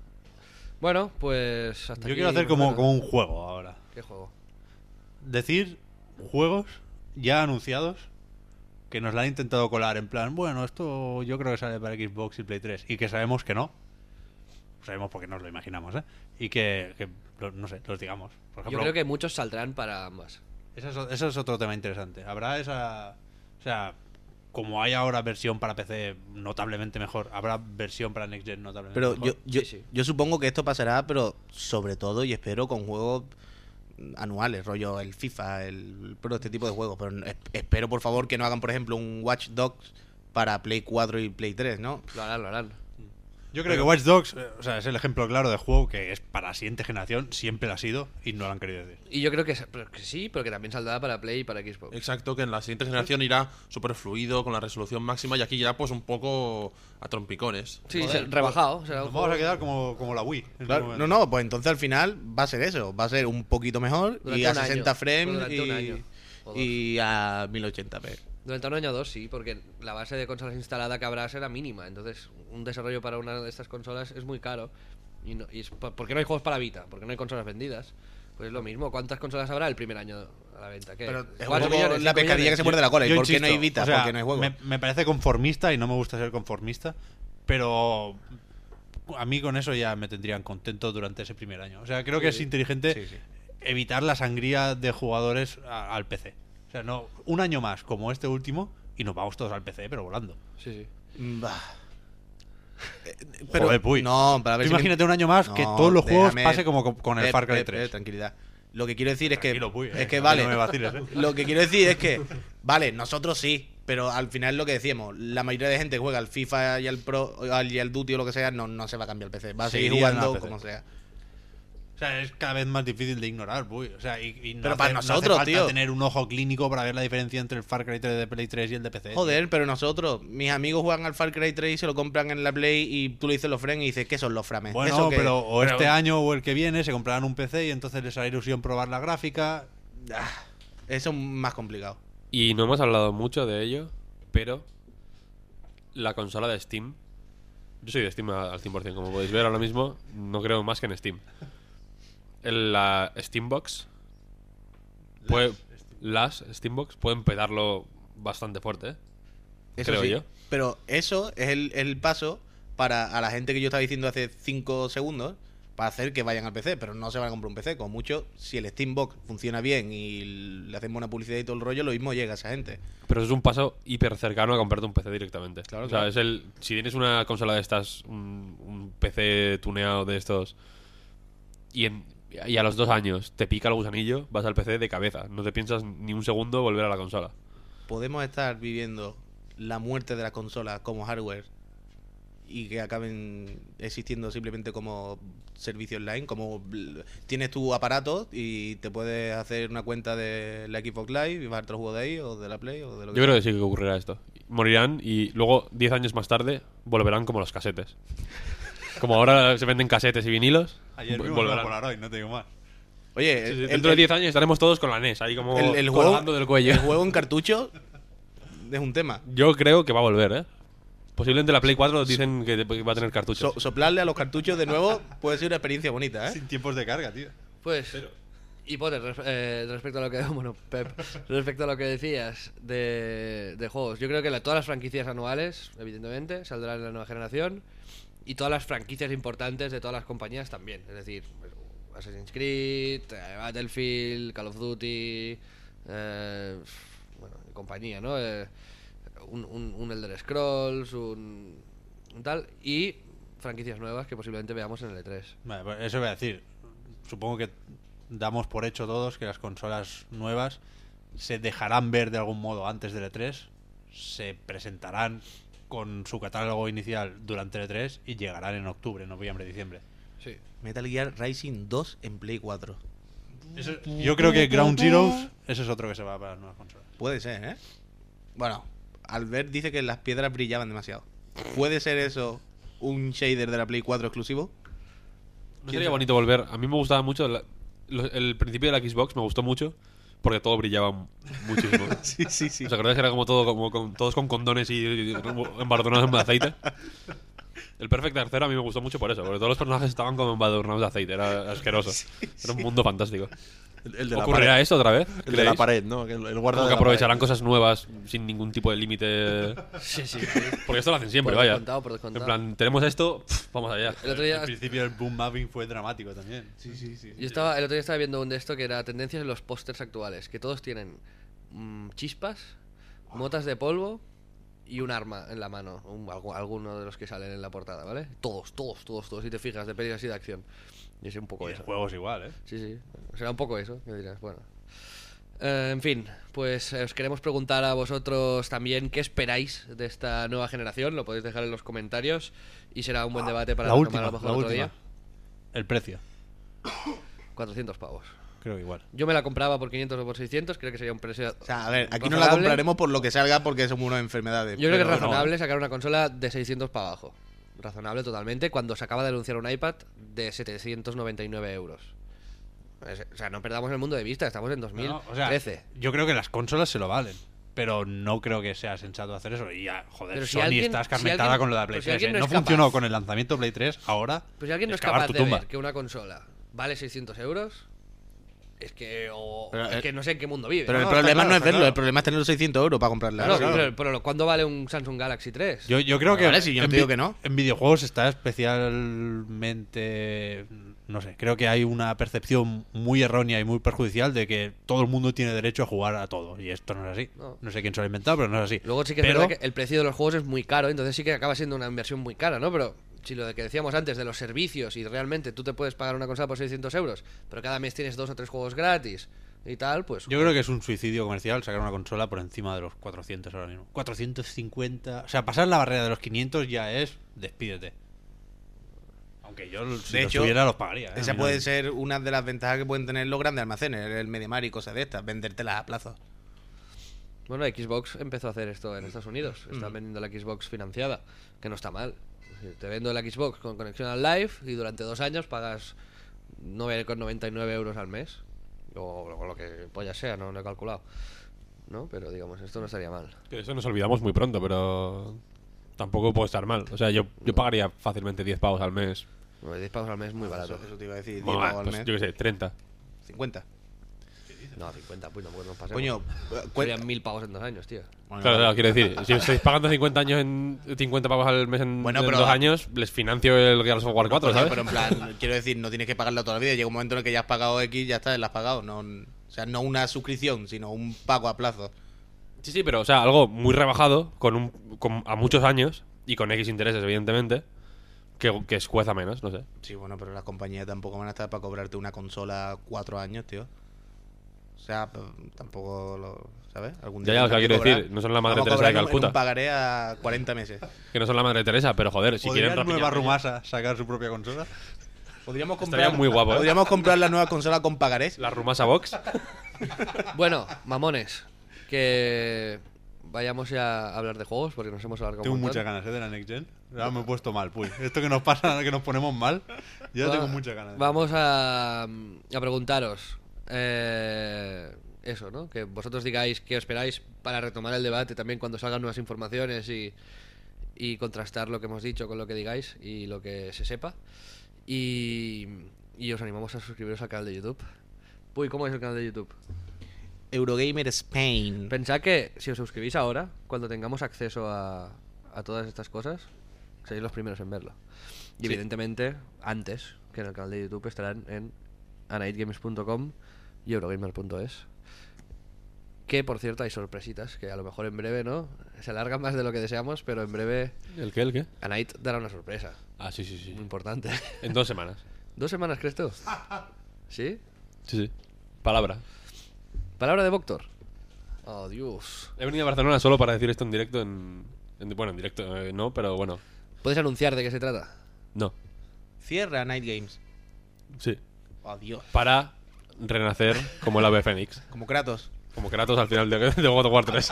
A: Bueno, pues hasta
D: Yo
A: aquí,
D: quiero hacer
A: más o
D: como,
A: menos.
D: como un juego ahora.
A: ¿Qué juego?
D: Decir juegos ya anunciados que nos la han intentado colar en plan, bueno, esto yo creo que sale para Xbox y Play tres y que sabemos que no. Sabemos porque nos lo imaginamos, ¿eh? Y que, que lo- no sé, los digamos. Por
A: Yo
D: ejemplo,
A: creo que muchos saldrán para ambas.
D: Ese es, o- ese es otro tema interesante. Habrá esa... O sea, como hay ahora versión para P C notablemente mejor, habrá versión para Next Gen notablemente
C: Pero
D: mejor.
C: yo, yo,
A: Sí, sí.
C: yo supongo que esto pasará, pero sobre todo, y espero, con juegos anuales, rollo el FIFA, el Pro, este tipo de juegos. Pero es- espero, por favor, que no hagan, por ejemplo, un Watch Dogs para Play cuatro y Play tres, ¿no?
A: Lo harán, lo harán.
D: Yo creo que Watch Dogs, eh, o sea, es el ejemplo claro de juego que es para la siguiente generación, siempre lo ha sido y no lo han querido decir.
A: Y yo creo que, pero que sí, pero que también saldrá para Play y para Xbox.
E: Exacto, que en la siguiente generación irá súper fluido, con la resolución máxima, y aquí ya pues un poco a trompicones.
A: Sí,
C: Joder,
A: se- rebajado. Será un
D: Nos vamos a
A: juego
D: quedar como, como la Wii. en
C: Claro,
D: ese
C: no,
D: momento.
C: no, pues entonces al final va a ser eso. Va a ser un poquito mejor
A: Durante
C: y a
A: un año.
C: sesenta frames
A: Durante un
C: y,
A: año o dos.
C: y a mil ochenta p.
A: Durante un año o dos, sí, porque la base de consolas instalada que habrá será mínima. Entonces, un desarrollo para una de estas consolas es muy caro. Y, no, y es pa- ¿por qué no hay juegos para Vita? ¿Por qué no hay consolas vendidas? Pues es lo mismo. ¿Cuántas consolas habrá el primer año a la venta? ¿Qué?
C: Pero es un
A: ¿Cuatro
C: poco
A: millones,
C: la
A: cinco
C: pescadilla
A: millones?
C: que se muerde la cola. ¿Y
D: Yo
C: por qué no hay
D: insisto,
C: Vita?
D: o sea,
C: ¿Por qué no hay juego?
D: Me, me parece conformista y no me gusta ser conformista, pero a mí con eso ya me tendrían contento durante ese primer año. O sea, creo que es inteligente
C: Sí, sí.
D: evitar la sangría de jugadores a- al P C. O sea, no un año más como este último y nos vamos todos al P C, pero volando.
A: Sí, sí.
C: Bah. Eh,
D: Joder, puy.
C: no, para ver
D: Tú
C: si me-
D: imagínate un año más que
C: No,
D: todos los juegos
C: déjame-
D: pase como con- con el
C: Pep,
D: Far Cry
C: Pep,
D: tres.
C: Pep, tranquilidad. Lo que quiero decir es que
D: Tranquilo, puy, eh,
C: es que
D: a mí
C: vale.
D: no me vaciles, eh.
C: Lo que quiero decir es que vale, nosotros sí, pero al final lo que decíamos, la mayoría de gente juega al FIFA y al Pro al- y al Duty o lo que sea, no, no se va a cambiar el P C, va a
D: Se
C: seguir
D: irían
C: jugando
D: al P C.
C: como sea.
D: O sea, es cada vez más difícil de ignorar, puy. O sea, y, y no
C: Pero
D: hace-
C: para
D: no hace
C: nosotros,
D: falta
C: tío.
D: tener un ojo clínico para ver la diferencia entre el Far Cry tres de Play tres y el de P C.
C: Joder, pero nosotros, mis amigos juegan al Far Cry tres y se lo compran en la Play y tú le dices los frames y dices, ¿qué son los frames?
D: Bueno,
C: ¿Eso qué?
D: pero o
C: Pero-
D: este año o el que viene se comprarán un P C y entonces les hará ilusión probar la gráfica.
C: Ah, eso es más complicado.
B: Y no hemos hablado mucho de ello, pero la consola de Steam. Yo soy de Steam al cien por cien, como podéis ver ahora mismo, no creo más que en Steam. El, la Steambox puede, las Steambox pueden petarlo bastante fuerte, ¿eh?
C: Eso
B: Creo
C: sí.
B: yo.
C: Pero eso es el, el paso para a la gente que yo estaba diciendo hace cinco segundos, para hacer que vayan al P C, pero no se van a comprar un P C. Como mucho, si el Steambox funciona bien y le hacemos una publicidad y todo el rollo, lo mismo llega a esa gente.
B: Pero es un paso hiper cercano a comprarte un P C directamente.
C: Claro,
B: o sea,
C: claro.
B: es el si tienes una consola de estas, un, un P C tuneado de estos, y, en, y a los dos años te pica el gusanillo, vas al P C de cabeza. No te piensas ni un segundo volver a la consola.
C: Podemos estar viviendo la muerte de la consola como hardware y que acaben existiendo simplemente como servicio online, como bl- tienes tu aparato y te puedes hacer una cuenta de la Xbox Live y bajarte el juego de ahí o de la Play o de lo que
B: Yo creo
C: sea.
B: que sí que ocurrirá esto. Morirán y luego, diez años más tarde, volverán como los casetes. Como ahora se venden casetes y vinilos,
D: Ayer
B: vo-
D: vimos
B: volverán.
D: la Polaroid, no te digo más.
C: Oye,
B: Sí, sí,
C: el,
B: dentro de
C: el-
B: diez años estaremos todos con la N E S, ahí como
C: el- el juego,
B: colgando del cuello.
C: el juego en cartucho es un tema.
B: Yo creo que va a volver, ¿eh? Posiblemente la Play cuatro dicen que que va a tener cartuchos.
C: So- soplarle a los cartuchos de nuevo puede ser una experiencia bonita, ¿eh?
D: Sin tiempos de carga, tío.
A: Pues, y Potter, res- eh, respecto a lo que bueno, Pep, respecto a lo que decías de, de juegos, yo creo que la- todas las franquicias anuales, evidentemente, saldrán en la nueva generación y todas las franquicias importantes de todas las compañías también, es decir, Assassin's Creed, eh, Battlefield, Call of Duty, eh, bueno, y compañía, ¿no? Eh, un, un, un Elder Scrolls, un, un tal, y franquicias nuevas que posiblemente veamos en el E tres.
D: Vale, pues eso voy a decir. Supongo que damos por hecho todos que las consolas nuevas se dejarán ver de algún modo antes del E tres, se presentarán con su catálogo inicial durante el E tres y llegarán en octubre, noviembre, diciembre.
A: Sí.
C: Metal Gear Rising dos en Play cuatro.
D: Eso- yo creo que Ground Zeroes, ese es otro que se va para las nuevas consolas.
C: Puede ser, ¿eh? Bueno, Albert dice que las piedras brillaban demasiado. ¿Puede ser eso un shader de la Play cuatro exclusivo?
B: ¿No sería bonito volver? A mí me gustaba mucho la- lo- el principio de la Xbox, me gustó mucho porque todo brillaba m- muchísimo.
C: Sí, sí, sí.
B: ¿Os acordáis que era como todo como con, todos con condones y, y embadurnados en aceite? El Perfect Tercero a mí me gustó mucho por eso, porque todos los personajes estaban como embadurnados de aceite, era asqueroso. Era un mundo fantástico.
E: El, el de la
B: ¿Ocurrirá
E: pared.
B: esto otra vez?
E: El de la
B: ¿Creéis?
E: pared, ¿no? El, el guarda
B: Como
E: de
B: que
E: la
B: aprovecharán
E: pared.
B: cosas nuevas sin ningún tipo de límite.
A: Sí, sí.
B: Porque esto lo hacen siempre,
A: Por
B: vaya.
A: descontado, por descontado.
B: En plan, tenemos esto, pff, vamos allá.
A: El otro
D: El
A: día,
D: principio del boom mapping fue dramático también.
C: Sí, sí, sí.
A: yo estaba, el otro día estaba viendo un de esto que era tendencias en los pósters actuales, que todos tienen mm, chispas, motas de polvo y un arma en la mano, un- algu- alguno de los que salen en la portada, ¿vale? Todos, todos, todos, todos, si te fijas, de pelis así de acción. Y es un poco
D: Y de
A: eso.
D: juegos igual, ¿eh?
A: Sí, sí. Será un poco eso, que dirás, bueno. Eh, en fin, pues eh, os queremos preguntar a vosotros también qué esperáis de esta nueva generación. Lo podéis dejar en los comentarios y será un buen debate para
D: la
A: retomar
D: última,
A: a lo mejor
D: la
A: otro
D: última.
A: día.
D: El precio,
A: cuatrocientos pavos.
D: creo que igual.
A: Yo me la compraba por quinientos o por seiscientos, creo que sería un precio.
C: O sea, a ver, aquí no la
A: razonable.
C: compraremos por lo que salga porque somos unas enfermedades.
A: Yo creo que es
C: pero-
A: razonable sacar una consola de seiscientos para abajo. Razonable totalmente, cuando se acaba de anunciar un iPad de setecientos noventa y nueve euros. Es- O sea, no perdamos el mundo de vista, estamos en dos mil
D: No, no, o sea,
A: trece.
D: yo creo que las consolas se lo valen. Pero no creo que sea sensato hacer eso. Y ya, joder,
A: Pero si
D: Sony
A: alguien-
D: está
A: si
D: escarmentada
A: alguien-
D: con lo de la Play
A: pero si
D: tres.
A: alguien
D: ¿eh?
A: no
D: No,
A: es capaz-
D: funcionó con el lanzamiento de Play tres, ahora.
A: Pero si alguien no es
D: cavar
A: capaz
D: tu
A: de
D: tumba.
A: ver que una consola vale seiscientos euros, es que, o,
C: Pero,
A: es
C: eh,
A: que no sé en qué mundo vive.
C: Pero
A: ¿no?
C: el
D: No,
C: problema
D: está claro,
C: no es
D: está
C: verlo,
D: claro.
C: el problema es tener los seiscientos euros para comprarla.
A: Claro,
C: Claro.
A: pero, pero ¿cuándo vale un Samsung Galaxy tres?
D: Yo, yo creo que
C: Vale, si yo no
D: en
C: te digo
D: vi-
C: que no.
D: en videojuegos está especialmente, no sé, creo que hay una percepción muy errónea y muy perjudicial de que todo el mundo tiene derecho a jugar a todo, y esto no es así.
A: No.
D: No sé quién se lo ha inventado, pero no es así.
A: Luego sí que es
D: pero,
A: verdad que el precio de los juegos es muy caro, entonces sí que acaba siendo una inversión muy cara, ¿no? Pero si lo de que decíamos antes de los servicios y realmente tú te puedes pagar una consola por seiscientos euros, pero cada mes tienes dos o tres juegos gratis y tal, pues...
D: yo creo que es un suicidio comercial sacar una consola por encima de los cuatrocientos ahora mismo. cuatrocientos cincuenta, o sea, pasar la barrera de los quinientos ya es despídete. Aunque yo si
C: De
D: los
C: hecho,
D: tuviera los pagaría. ¿eh? A
C: Esa
D: mí no-
C: puede ser una de las ventajas que pueden tener los grandes almacenes, el MediaMarkt y cosas de estas, vendértelas a plazo.
A: Bueno, Xbox empezó a hacer esto en Estados Unidos. Están vendiendo la Xbox financiada, que no está mal. Es decir, te vendo la Xbox con conexión al Live y durante dos años pagas nueve con noventa y nueve euros al mes. O, o lo que polla sea, no lo he calculado. ¿No? Pero digamos, esto no estaría mal.
B: Que eso nos olvidamos muy pronto, pero tampoco puede estar mal. O sea, yo, yo pagaría fácilmente diez pavos al mes.
A: Bueno, diez pavos al mes es muy barato.
C: Eso, eso te iba a decir, diez
B: Bueno,
C: pavos al
B: pues
C: mes.
B: yo qué sé, treinta.
C: cincuenta.
A: No, cincuenta, pues no, pues no pasemos.
C: Coño, cu-
A: Serían mil pavos en dos años, tío.
C: Bueno,
B: Claro, claro, quiero decir, si estáis pagando cincuenta años en cincuenta pavos al mes en,
C: Bueno,
B: en
C: pero-
B: dos años, les financio el Gears of War cuatro,
C: coño,
B: ¿sabes?
C: pero en plan, quiero decir, no tienes que pagarla toda la vida. Llega un momento en el que ya has pagado X, ya está, la has pagado. No, o sea, no una suscripción, sino un pago a plazo.
B: Sí, sí, pero o sea, algo muy rebajado, con un con, a muchos años y con X intereses, evidentemente, que, que escueza menos, no sé.
C: Sí, bueno, pero las compañías tampoco van a estar para cobrarte una consola cuatro años, tío. O sea, p- tampoco lo... ¿Sabes? Algún
B: Ya, ya, o sea,
C: tendrán que
B: quiero
C: cobrar.
B: decir, no son la Madre
C: Vamos a
B: Teresa de
C: cobrar en un- en
B: Calcuta.
C: un pagaré a cuarenta meses.
B: Que no son la Madre Teresa, pero joder, si
D: ¿Podría
B: quieren
D: Nueva
B: rapiñar-
D: Rumasa sacar su propia consola?
C: Podríamos
B: Estaría
C: comprar,
B: muy guapo, ¿eh?
C: Podríamos comprar la nueva consola con pagarés.
B: La Rumasa Box.
A: Bueno, mamones, que vayamos ya a hablar de juegos porque nos hemos alargado
D: Tengo
A: un montón.
D: muchas ganas, ¿eh? De la Next Gen. Ahora me he puesto mal, puy. Esto que nos pasa, que nos ponemos mal, yo
A: Va-
D: tengo muchas ganas.
A: Vamos a, a preguntaros eh, eso, ¿no? Que vosotros digáis qué esperáis para retomar el debate también cuando salgan nuevas informaciones y, y contrastar lo que hemos dicho con lo que digáis y lo que se sepa. Y, y os animamos a suscribiros al canal de YouTube. Uy, ¿cómo es el canal de YouTube?
C: Eurogamer Spain.
A: Pensad que si os suscribís ahora, cuando tengamos acceso a, a todas estas cosas, seréis los primeros en verlo. Y evidentemente, antes que en el canal de YouTube estarán en anightgames punto com y eurogamer punto es. Que por cierto hay sorpresitas, que a lo mejor en breve, ¿no? Se alargan más de lo que deseamos, pero en breve
B: ¿El qué? ¿El qué?
A: Anait dará una sorpresa.
B: Ah, sí, sí, sí.
A: Muy importante.
B: En dos semanas.
A: ¿Dos semanas crees tú? ¿Sí?
B: Sí, sí. Palabra.
A: Palabra de Voctor. Oh, Dios.
B: He venido a Barcelona solo para decir esto en directo. En, en- bueno, en directo eh, no, pero bueno.
A: ¿Puedes anunciar de qué se trata?
B: No.
C: Cierra Night Games.
B: Sí.
C: Oh, Dios.
B: Para renacer como el ave fénix.
C: Como Kratos.
B: Como Kratos al final de, de God of War tres.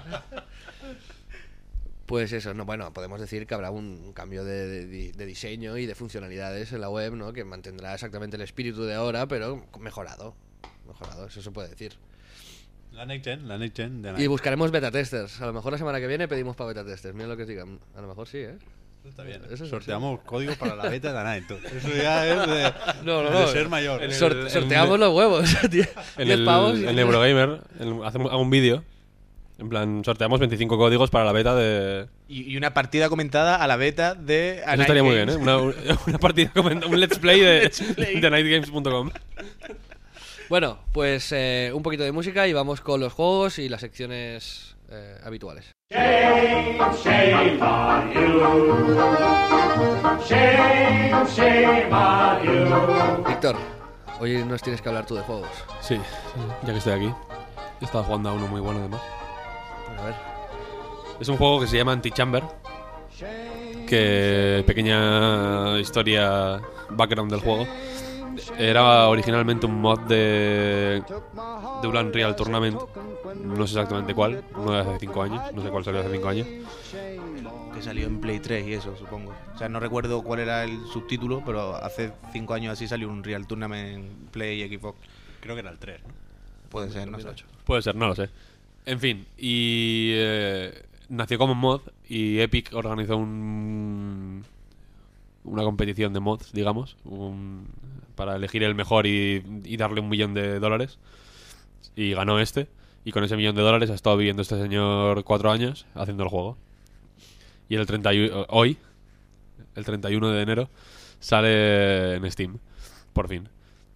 A: Pues eso, no, bueno, podemos decir que habrá un cambio de, de- de diseño y de funcionalidades en la web, ¿no? Que mantendrá exactamente el espíritu de ahora, pero mejorado. Mejorado, eso se puede decir.
D: La Next Gen, la Next Gen de
A: Y
D: Night.
A: buscaremos beta testers. A lo mejor la semana que viene pedimos para beta testers. Mira lo que os digan. A lo mejor sí, ¿eh?
D: Está bien.
A: Eso es
D: Sorteamos códigos para la beta de Night. Eso ya es de,
A: No, no,
D: de
A: no.
D: ser mayor.
B: En el-
A: Sor-
B: en-
A: sorteamos los huevos. diez
B: En el,
A: pavos. y-
B: en Eurogamer en- hacemos- hago un vídeo. En plan, sorteamos veinticinco códigos para la beta de.
C: Y, y una partida comentada a la beta de A
B: Eso
C: Night
B: estaría muy bien, ¿eh?
C: Games.
B: Una, una partida, comenta- un let's play de, de nightgames punto com.
A: Bueno, pues eh, un poquito de música y vamos con los juegos y las secciones eh, habituales.
F: Shame, shame on you. Shame, shame on you.
A: Víctor, hoy nos tienes que hablar tú de juegos.
B: Sí, ya que estoy aquí. He estado jugando a uno muy bueno además.
A: Bueno, a ver.
B: Es un juego que se llama Antichamber. Que pequeña historia, background del juego. Era originalmente un mod de de un Unreal Tournament. No sé exactamente cuál. Uno de hace cinco años. No sé cuál salió hace cinco años.
C: Que salió en Play tres y eso, supongo. O sea, no recuerdo cuál era el subtítulo, pero hace cinco años así salió un Real Tournament en Play y Xbox.
D: Creo que era el tres, ¿no?
C: Puede ser, no sé.
B: Puede ser, no lo sé. En fin, y eh, nació como mod y Epic organizó un una competición de mods, digamos, un- para elegir el mejor y, y darle un millón de dólares. Y ganó este. Y con ese millón de dólares ha estado viviendo este señor cuatro años haciendo el juego. Y el treinta y uno, hoy, el treinta y uno de enero, sale en Steam. Por fin.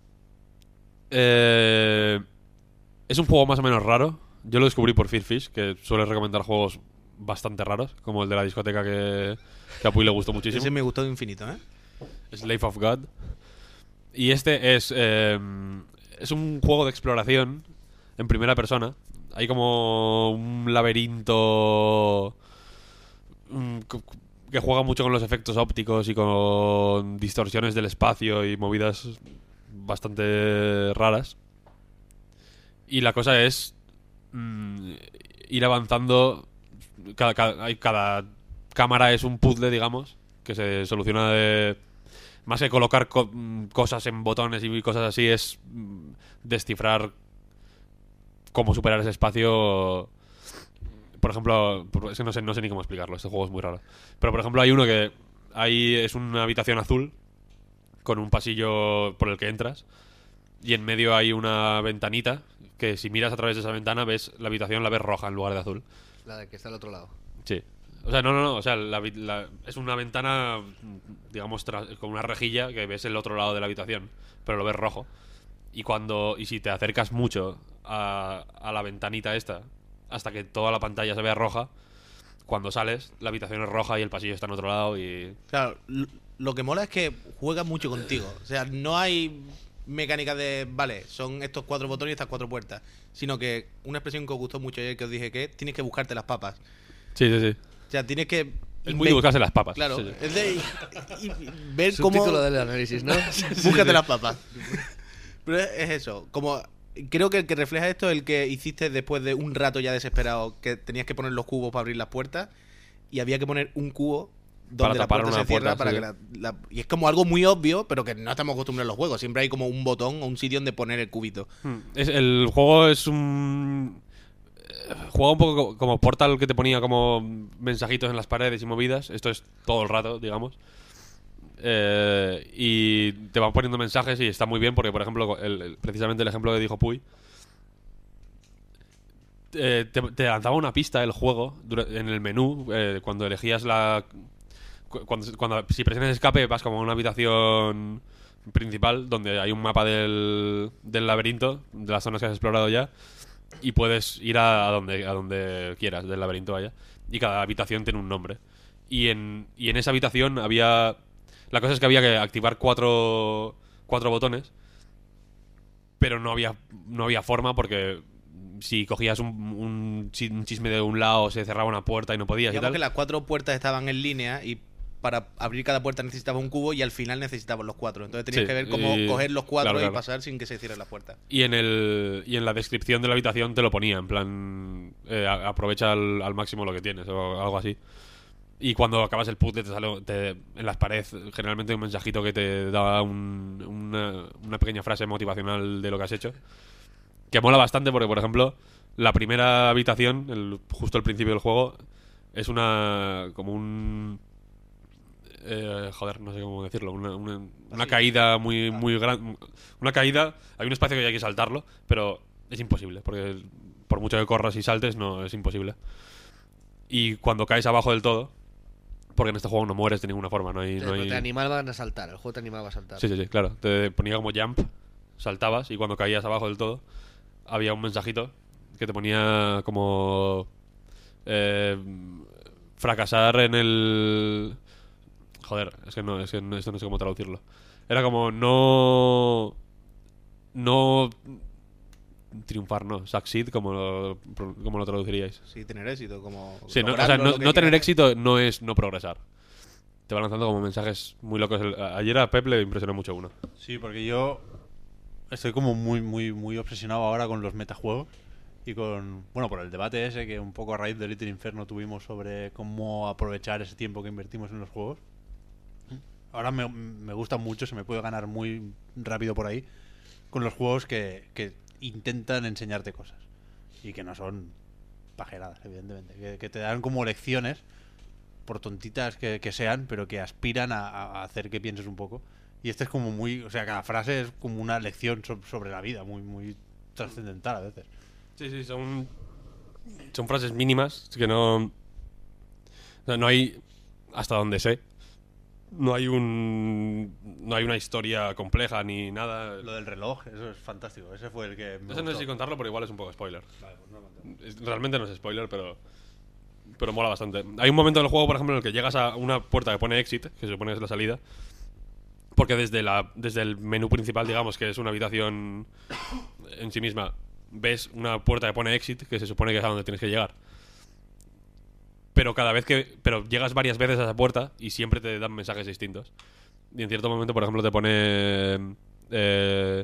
B: Eh, es un juego más o menos raro. Yo lo descubrí por Fear Fish, que suele recomendar juegos bastante raros, como el de la discoteca que, que a Puy le gustó muchísimo.
C: Ese me gustó de infinito, ¿eh?
B: Slave of God. Y este es eh, es un juego de exploración en primera persona. Hay como un laberinto mm, co- que juega mucho con los efectos ópticos y con distorsiones del espacio y movidas bastante raras. Y la cosa es mm, ir avanzando. Cada, cada, hay- cada cámara es un puzzle, digamos, que se soluciona de... Más que colocar co- mm, cosas en botones y cosas así, es mm, descifrar cómo superar ese espacio. Por ejemplo, por- es que no sé, no sé ni cómo explicarlo, este juego es muy raro. Pero por ejemplo hay uno que ahí es una habitación azul con un pasillo por el que entras y en medio hay una ventanita que si miras a través de esa ventana ves la habitación, la ves roja en lugar de azul.
A: La de que está al otro lado.
B: Sí. O sea, no, no, no. O sea, la, la, es una ventana, digamos, tras, con una rejilla que ves el otro lado de la habitación, pero lo ves rojo. Y cuando y si te acercas mucho a, a la ventanita esta, hasta que toda la pantalla se vea roja, cuando sales, la habitación es roja y el pasillo está en otro lado y...
C: Claro, l- lo que mola es que juega mucho contigo. O sea, no hay mecánica de, vale, son estos cuatro botones y estas cuatro puertas. Sino que una expresión que os gustó mucho ayer que os dije que tienes que buscarte las papas.
B: Sí, sí, sí.
C: O sea, tienes que...
B: Es muy de buscarse las papas.
C: Claro,
B: Sí, sí.
C: es de y- y ver cómo...
A: Subtítulo del análisis, ¿no?
C: Búscate las papas. Pero es, es eso, como... Creo que el que refleja esto es el que hiciste después de un rato ya desesperado, que tenías que poner los cubos para abrir las puertas y había que poner un cubo donde
B: Para
C: la
B: tapar
C: puerta
B: una
C: se cierra
B: puerta,
C: para
B: sí,
C: que la, la- y es como algo muy obvio, pero que no estamos acostumbrados en los juegos. Siempre hay como un botón o un sitio donde poner el cubito.
B: Hmm. Es, el juego es un... eh, Juega un poco co- como Portal, que te ponía como mensajitos en las paredes y movidas. Esto es todo el rato, digamos. Eh, y te van poniendo mensajes y está muy bien porque, por ejemplo, el- el- precisamente el ejemplo que dijo Puy, eh, te, te lanzaba una pista el juego dura- en el menú eh, cuando elegías la... cu- Cuando, cuando si presionas escape vas como a una habitación principal donde hay un mapa del, del laberinto, de las zonas que has explorado ya, y puedes ir a, a donde a donde quieras del laberinto, vaya, y cada habitación tiene un nombre. Y en, y en esa habitación había... La cosa es que había que activar cuatro, cuatro botones, pero no había, no había forma porque si cogías un, un, chi- un chisme de un lado se cerraba una puerta y no podías y
C: Digamos
B: tal.
C: que las cuatro puertas estaban en línea y para abrir cada puerta necesitabas un cubo y al final necesitabas los cuatro. Entonces tenías
B: Sí,
C: que ver cómo
B: y-
C: coger los cuatro
B: claro,
C: y
B: claro.
C: pasar sin que se cierren las puertas.
B: Y en el y en la descripción de la habitación te lo ponía, en plan, eh, a- aprovecha al, al máximo lo que tienes o algo así. Y cuando acabas el puzzle te sale te- en las paredes generalmente un mensajito que te da un- una, una pequeña frase motivacional de lo que has hecho. Que mola bastante porque, por ejemplo, la primera habitación, el, justo al principio del juego, es una... como un... eh, joder, no sé cómo decirlo. Una, una, una caída muy, muy grande. Una caída... Hay un espacio que hay que saltarlo, pero es imposible. Porque por mucho que corras y saltes, no es imposible. Y cuando caes abajo del todo... Porque en este juego no mueres de ninguna forma. No hay, no
A: Pero
B: hay...
A: te animaban a saltar, el juego te animaba a saltar.
B: Sí, sí, sí, claro. Te ponía como jump, saltabas y cuando caías abajo del todo había un mensajito que te ponía como eh, fracasar en el... Joder, es que no, es que no, esto no sé cómo traducirlo. Era como no... No... Triunfar, no. Succeed, como lo, como lo traduciríais.
C: Sí, tener éxito, como...
B: Sí, no, o
C: lograrlo,
B: sea, no,
C: lo que
B: no tener
C: quieras.
B: éxito no es no progresar. Te va lanzando como mensajes muy locos. El- ayer a Pep le impresionó mucho uno.
D: Sí, porque yo estoy como muy, muy, muy obsesionado ahora con los metajuegos y con, bueno, por el debate ese que un poco a raíz de Little Inferno tuvimos sobre cómo aprovechar ese tiempo que invertimos en los juegos. Ahora me, me gusta mucho, se me puede ganar muy rápido por ahí con los juegos que, que intentan enseñarte cosas y que no son pajeradas, evidentemente, que, que te dan como lecciones por tontitas que, que sean, pero que aspiran a, a hacer que pienses un poco. Y este es como muy, o sea, cada frase es como una lección so- sobre la vida, muy, muy trascendental a veces.
B: Sí, sí, son. Son frases mínimas que no. O sea, no hay. Hasta donde sé. No hay un. No hay una historia compleja ni nada.
D: Lo del reloj, eso es fantástico. Ese fue el que me
B: Eso no sé
D: gustó.
B: si contarlo, pero igual es un poco spoiler.
D: Vale, pues no lo conté.
B: Es- Realmente no es spoiler, pero. Pero mola bastante. Hay un momento del juego, por ejemplo, en el que llegas a una puerta que pone exit, que se supone que es la salida. Porque desde, la, desde el menú principal, digamos, que es una habitación en sí misma, ves una puerta que pone exit, que se supone que es a donde tienes que llegar. Pero cada vez que. Pero llegas varias veces a esa puerta y siempre te dan mensajes distintos. Y en cierto momento, por ejemplo, te pone. Eh,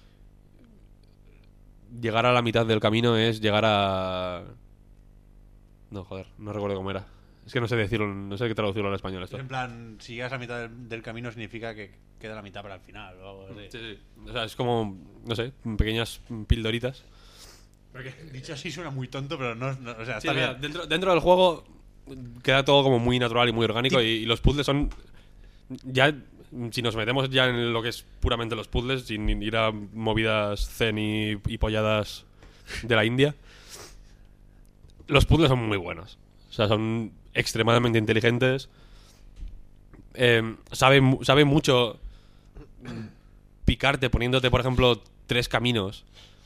B: llegar a la mitad del camino es llegar a. No, joder, no recuerdo cómo era. Es que no sé decirlo, no sé qué traducirlo al español esto.
D: Es en plan, si llegas a mitad del, del camino significa que queda la mitad para el final o algo así.
B: Sí, sí. O sea, es como, no sé, pequeñas pildoritas.
D: Porque dicho así suena muy tonto, pero no, no- o sea,
B: Sí,
D: está
B: mira,
D: bien.
B: dentro, dentro del juego queda todo como muy natural y muy orgánico y, y los puzzles son ya si nos metemos ya en lo que es puramente los puzzles, sin ir a movidas zen y, y polladas de la India, los puzzles son muy buenos. O sea, son extremadamente inteligentes. Eh, sabe, mu- sabe mucho picarte poniéndote, por ejemplo, tres caminos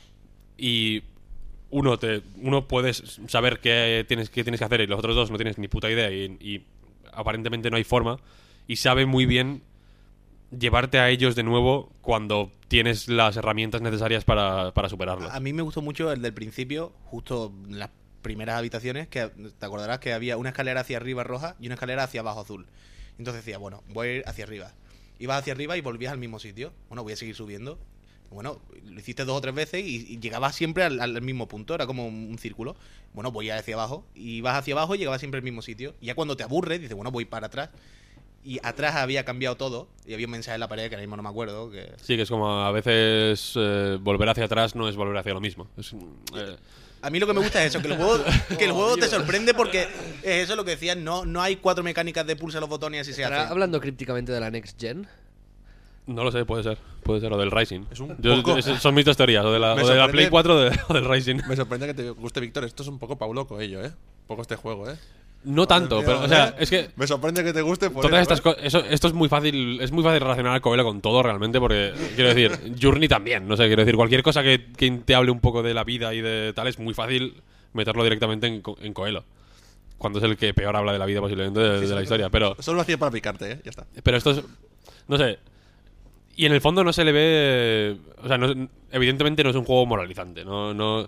B: y uno te uno puedes saber qué tienes, qué tienes que hacer y los otros dos no tienes ni puta idea y, y aparentemente no hay forma, y sabe muy bien llevarte a ellos de nuevo cuando tienes las herramientas necesarias para, para superarlos.
C: A mí me gustó mucho el del principio, justo en las primeras habitaciones, que te acordarás que había una escalera hacia arriba roja y una escalera hacia abajo azul. Entonces decía, bueno, voy a ir hacia arriba. Ibas hacia arriba y volvías al mismo sitio. Bueno, voy a seguir subiendo. Bueno, lo hiciste dos o tres veces y, y llegabas siempre al, al mismo punto, era como un, un círculo. Bueno, voy hacia abajo, y ibas hacia abajo y llegabas siempre al mismo sitio. Y ya cuando te aburres, dices, bueno, voy para atrás. Y atrás había cambiado todo, y había un mensaje en la pared que ahora mismo no me acuerdo. Que...
B: Sí, que es como a veces eh, volver hacia atrás no es volver hacia lo mismo. Es, eh,
C: A mí lo que me gusta es eso, que el juego, que el juego te sorprende porque es eso lo que decían, no, no hay cuatro mecánicas de pulsa los botones y así se
A: ¿Estará
C: hace.
A: hablando crípticamente de la Next Gen?
B: no lo sé, puede ser. Puede ser, o del Rising.
E: Es un
B: Yo-
E: poco-
B: es- son mis dos teorías, o de la,
E: Me
B: o de la
E: sorprende-
B: Play cuatro o, de- o del Rising.
E: Me sorprende que te guste, Víctor. Esto es un poco Paulo Coelho, ¿eh? Un poco este juego, ¿eh?
B: No tanto,
E: Tío,
B: pero, o sea,
E: ¿eh?
B: es que
E: Me sorprende que te guste por
B: todas
E: eso,
B: estas
E: ¿eh?
B: cosas, eso, esto es muy fácil, es muy fácil relacionar a Coelho con todo realmente, porque quiero decir, Journey también, no sé, quiero decir, cualquier cosa que, que te hable un poco de la vida y de tal es muy fácil meterlo directamente en, Co- en Coelho, cuando es el que peor habla de la vida posiblemente de, de la historia, pero
E: Solo lo hacía para picarte, ¿eh? Ya está.
B: pero esto es, no sé, y en el fondo no se le ve, o sea, no- evidentemente no es un juego moralizante, no, no,